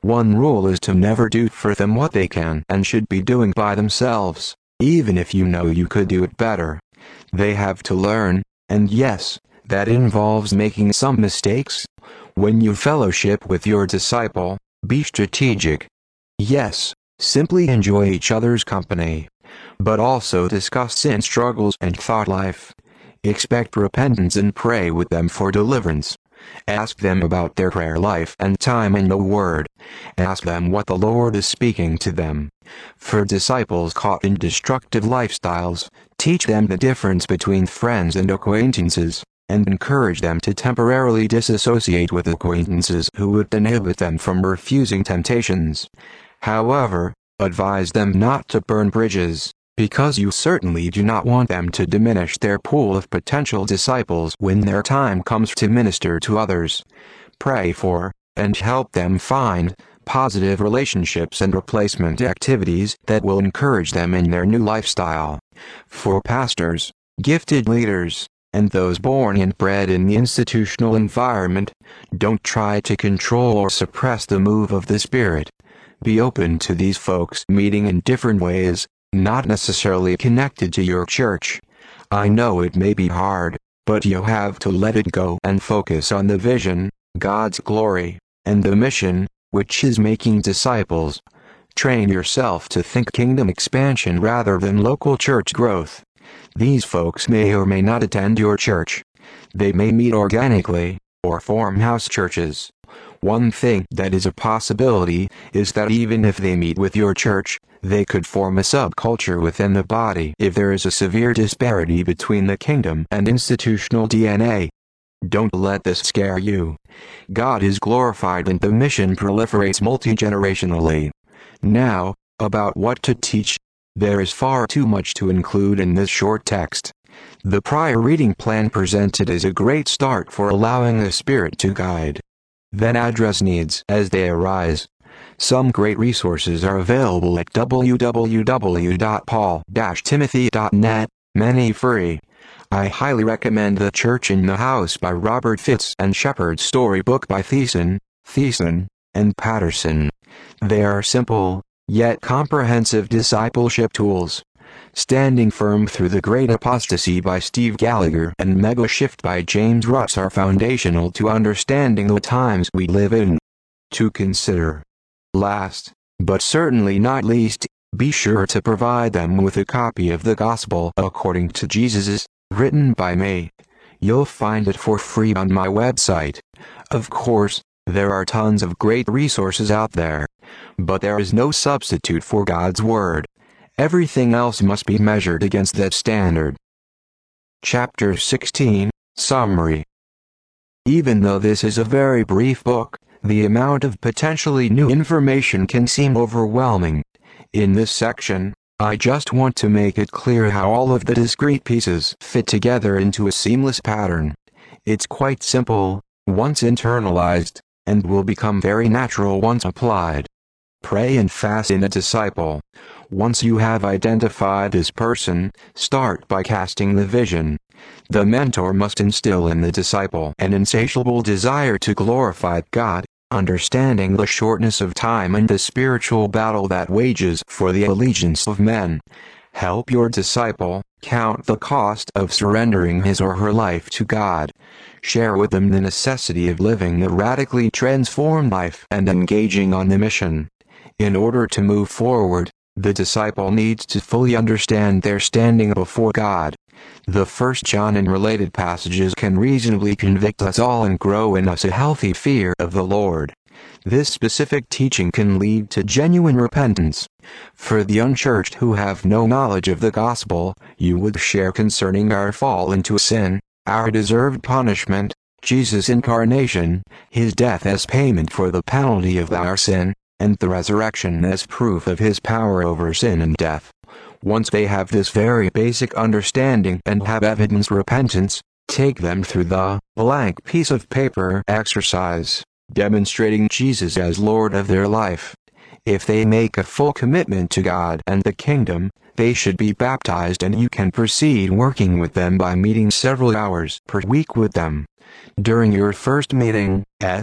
One rule is to never do for them what they can and should be doing by themselves, even if you know you could do it better. They have to learn, and yes, that involves making some mistakes. When you fellowship with your disciple, be strategic. Yes, simply enjoy each other's company, but also discuss sin struggles and thought life. Expect repentance and pray with them for deliverance. Ask them about their prayer life and time in the Word. Ask them what the Lord is speaking to them. For disciples caught in destructive lifestyles, teach them the difference between friends and acquaintances, and encourage them to temporarily disassociate with acquaintances who would inhibit them from refusing temptations. However, advise them not to burn bridges, because you certainly do not want them to diminish their pool of potential disciples when their time comes to minister to others. Pray for, and help them find, positive relationships and replacement activities that will encourage them in their new lifestyle. For pastors, gifted leaders, and those born and bred in the institutional environment, don't try to control or suppress the move of the Spirit. Be open to these folks meeting in different ways, not necessarily connected to your church. I know it may be hard, but you have to let it go and focus on the vision, God's glory, and the mission, which is making disciples. Train yourself to think kingdom expansion rather than local church growth. These folks may or may not attend your church. They may meet organically, or form house churches. One thing that is a possibility is that even if they meet with your church, they could form a subculture within the body if there is a severe disparity between the kingdom and institutional D N A. Don't let this scare you. God is glorified and the mission proliferates multi-generationally. Now, about what to teach. There is far too much to include in this short text. The prior reading plan presented is a great start for allowing the Spirit to guide. Then address needs as they arise. Some great resources are available at w w w dot paul dash timothy dot net, many free. I highly recommend The Church in the House by Robert Fitz and Shepherd's Storybook by Thiessen, Thiessen, and Patterson. They are simple, yet comprehensive discipleship tools. Standing Firm Through the Great Apostasy by Steve Gallagher and Mega Shift by James Russ are foundational to understanding the times we live in. To consider. Last, but certainly not least, be sure to provide them with a copy of the Gospel According to Jesus, written by me. You'll find it for free on my website. Of course, there are tons of great resources out there, but there is no substitute for God's Word. Everything else must be measured against that standard. Chapter sixteen, Summary. Even though this is a very brief book, the amount of potentially new information can seem overwhelming. In this section, I just want to make it clear how all of the discrete pieces fit together into a seamless pattern. It's quite simple, once internalized, and will become very natural once applied. Pray and fast in a disciple. Once you have identified this person, start by casting the vision. The mentor must instill in the disciple an insatiable desire to glorify God, understanding the shortness of time and the spiritual battle that wages for the allegiance of men. Help your disciple count the cost of surrendering his or her life to God. Share with them the necessity of living a radically transformed life and engaging on the mission. In order to move forward, the disciple needs to fully understand their standing before God. The First John and related passages can reasonably convict us all and grow in us a healthy fear of the Lord. This specific teaching can lead to genuine repentance. For the unchurched who have no knowledge of the gospel, you would share concerning our fall into sin, our deserved punishment, Jesus' incarnation, his death as payment for the penalty of our sin, and the resurrection as proof of his power over sin and death. Once they have this very basic understanding and have evidenced repentance, take them through the blank piece of paper exercise, demonstrating Jesus as Lord of their life. If they make a full commitment to God and the kingdom, they should be baptized, and you can proceed working with them by meeting several hours per week with them. During your first meeting, S.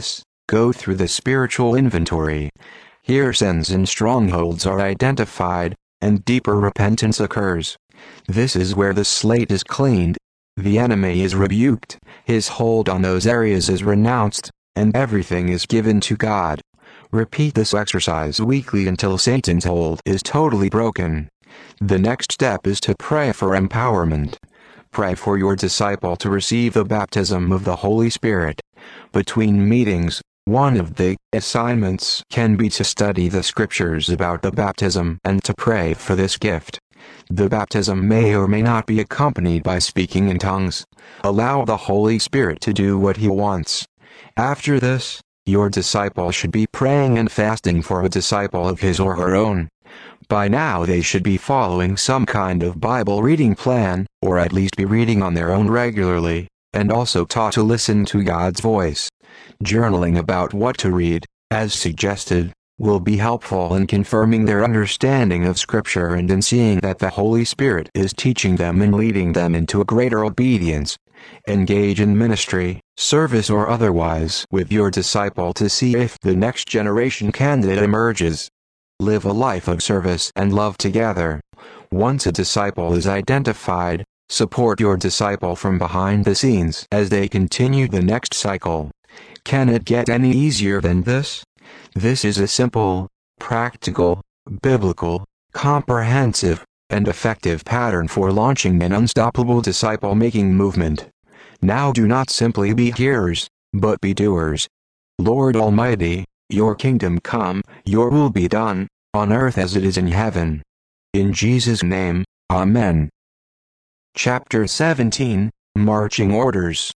Go through the spiritual inventory. Here sins and strongholds are identified, and deeper repentance occurs. This is where the slate is cleaned, the enemy is rebuked, his hold on those areas is renounced, and everything is given to God. Repeat this exercise weekly until Satan's hold is totally broken. The next step is to pray for empowerment. Pray for your disciple to receive the baptism of the Holy Spirit. Between meetings, one of the assignments can be to study the scriptures about the baptism and to pray for this gift. The baptism may or may not be accompanied by speaking in tongues. Allow the Holy Spirit to do what He wants. After this, your disciple should be praying and fasting for a disciple of his or her own. By now they should be following some kind of Bible reading plan, or at least be reading on their own regularly, and also taught to listen to God's voice. Journaling about what to read, as suggested, will be helpful in confirming their understanding of Scripture and in seeing that the Holy Spirit is teaching them and leading them into a greater obedience. Engage in ministry, service or otherwise with your disciple to see if the next generation candidate emerges. Live a life of service and love together. Once a disciple is identified, support your disciple from behind the scenes as they continue the next cycle. Can it get any easier than this? This is a simple, practical, biblical, comprehensive, and effective pattern for launching an unstoppable disciple-making movement. Now do not simply be hearers, but be doers. Lord Almighty, your kingdom come, your will be done, on earth as it is in heaven. In Jesus' name, Amen. Chapter seventeen, Marching Orders.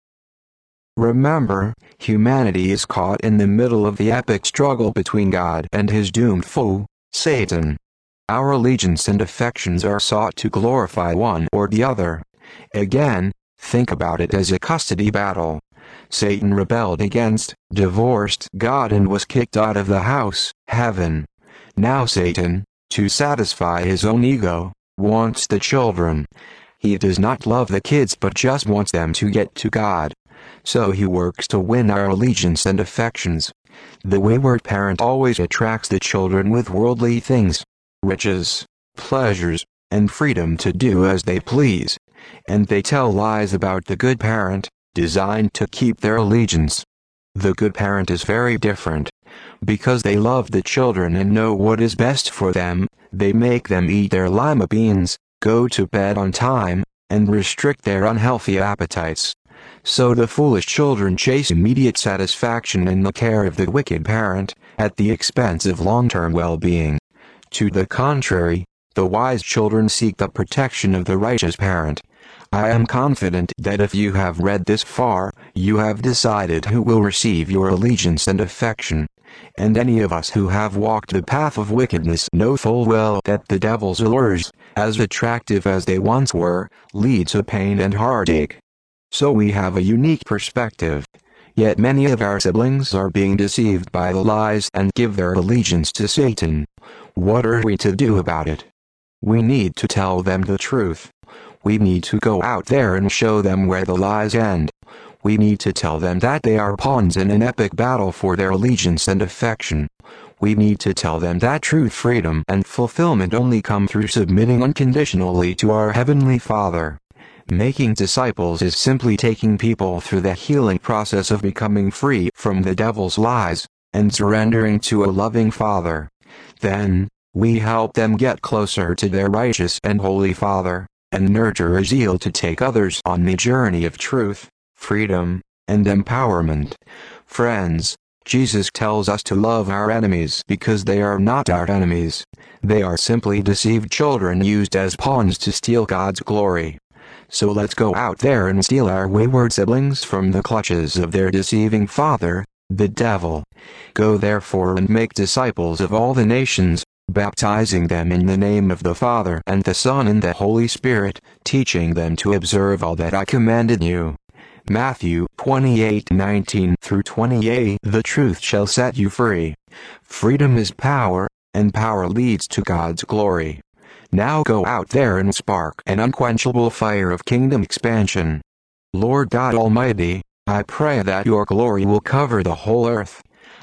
Remember, humanity is caught in the middle of the epic struggle between God and his doomed foe, Satan. Our allegiance and affections are sought to glorify one or the other. Again, think about it as a custody battle. Satan rebelled against, divorced God and was kicked out of the house, heaven. Now Satan, to satisfy his own ego, wants the children. He does not love the kids but just wants them to get to God. So he works to win our allegiance and affections. The wayward parent always attracts the children with worldly things, riches, pleasures, and freedom to do as they please. And they tell lies about the good parent, designed to keep their allegiance. The good parent is very different. Because they love the children and know what is best for them, they make them eat their lima beans, go to bed on time, and restrict their unhealthy appetites. So the foolish children chase immediate satisfaction in the care of the wicked parent, at the expense of long-term well-being. To the contrary, the wise children seek the protection of the righteous parent. I am confident that if you have read this far, you have decided who will receive your allegiance and affection. And any of us who have walked the path of wickedness know full well that the devil's allures, as attractive as they once were, lead to pain and heartache. So we have a unique perspective. Yet many of our siblings are being deceived by the lies and give their allegiance to Satan. What are we to do about it? We need to tell them the truth. We need to go out there and show them where the lies end. We need to tell them that they are pawns in an epic battle for their allegiance and affection. We need to tell them that true freedom and fulfillment only come through submitting unconditionally to our Heavenly Father. Making disciples is simply taking people through the healing process of becoming free from the devil's lies, and surrendering to a loving Father. Then, we help them get closer to their righteous and holy Father, and nurture a zeal to take others on the journey of truth, freedom, and empowerment. Friends, Jesus tells us to love our enemies because they are not our enemies. They are simply deceived children used as pawns to steal God's glory. So let's go out there and steal our wayward siblings from the clutches of their deceiving father, the devil. Go therefore and make disciples of all the nations, baptizing them in the name of the Father and the Son and the Holy Spirit, teaching them to observe all that I commanded you. Matthew twenty-eight nineteen through twenty-eight. The truth shall set you free. Freedom is power, and power leads to God's glory. Now go out there and spark an unquenchable fire of kingdom expansion. Lord God Almighty, I pray that your glory will cover the whole earth.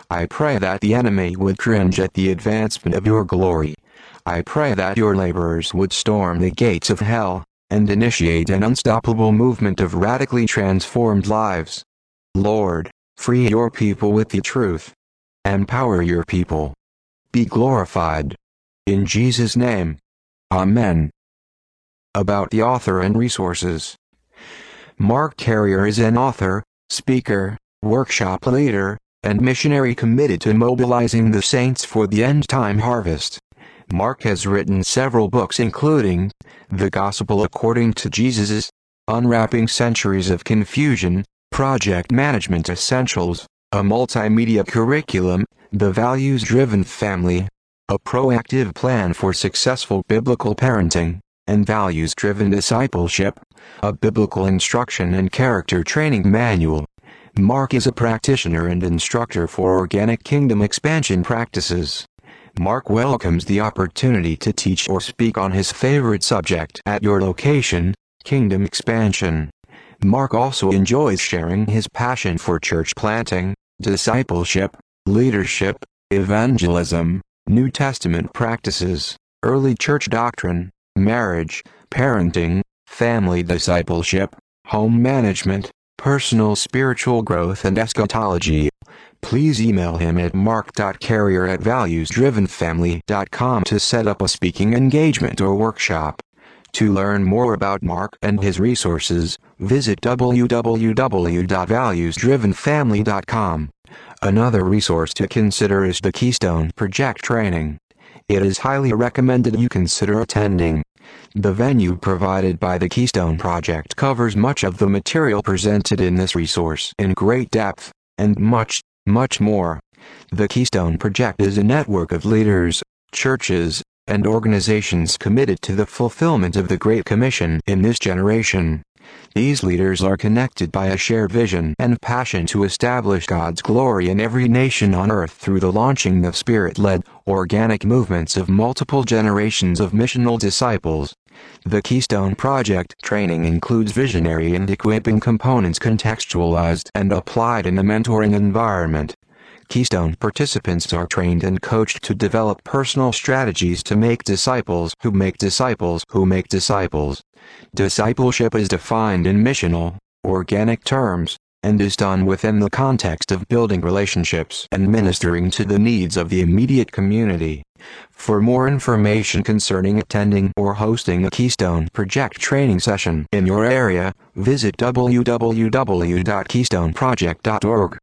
I pray that the enemy would cringe at the advancement of your glory. I pray that your laborers would storm the gates of hell, and initiate an unstoppable movement of radically transformed lives. Lord, free your people with the truth. Empower your people. Be glorified. In Jesus' name. Amen. About the author and resources. Mark Carrier is an author, speaker, workshop leader, and missionary committed to mobilizing the saints for the end-time harvest. Mark has written several books including The Gospel According to Jesus, Unwrapping Centuries of Confusion, Project Management Essentials, a multimedia curriculum, The Values-Driven Family, a proactive plan for successful biblical parenting, and Values-Driven Discipleship, a biblical instruction and character training manual. Mark is a practitioner and instructor for organic kingdom expansion practices. Mark welcomes the opportunity to teach or speak on his favorite subject at your location, kingdom expansion. Mark also enjoys sharing his passion for church planting, discipleship, leadership, evangelism, New Testament practices, early church doctrine, marriage, parenting, family discipleship, home management, personal spiritual growth and eschatology. Please email him at mark dot carrier at values driven family dot com to set up a speaking engagement or workshop. To learn more about Mark and his resources, visit w w w dot values driven family dot com. Another resource to consider is the Keystone Project Training. It is highly recommended you consider attending. The venue provided by the Keystone Project covers much of the material presented in this resource in great depth, and much, much more. The Keystone Project is a network of leaders, churches, and organizations committed to the fulfillment of the Great Commission in this generation. These leaders are connected by a shared vision and passion to establish God's glory in every nation on earth through the launching of Spirit-led, organic movements of multiple generations of missional disciples. The Keystone Project training includes visionary and equipping components contextualized and applied in a mentoring environment. Keystone participants are trained and coached to develop personal strategies to make disciples who make disciples who make disciples. Discipleship is defined in missional, organic terms, and is done within the context of building relationships and ministering to the needs of the immediate community. For more information concerning attending or hosting a Keystone Project training session in your area, visit w w w dot keystone project dot org.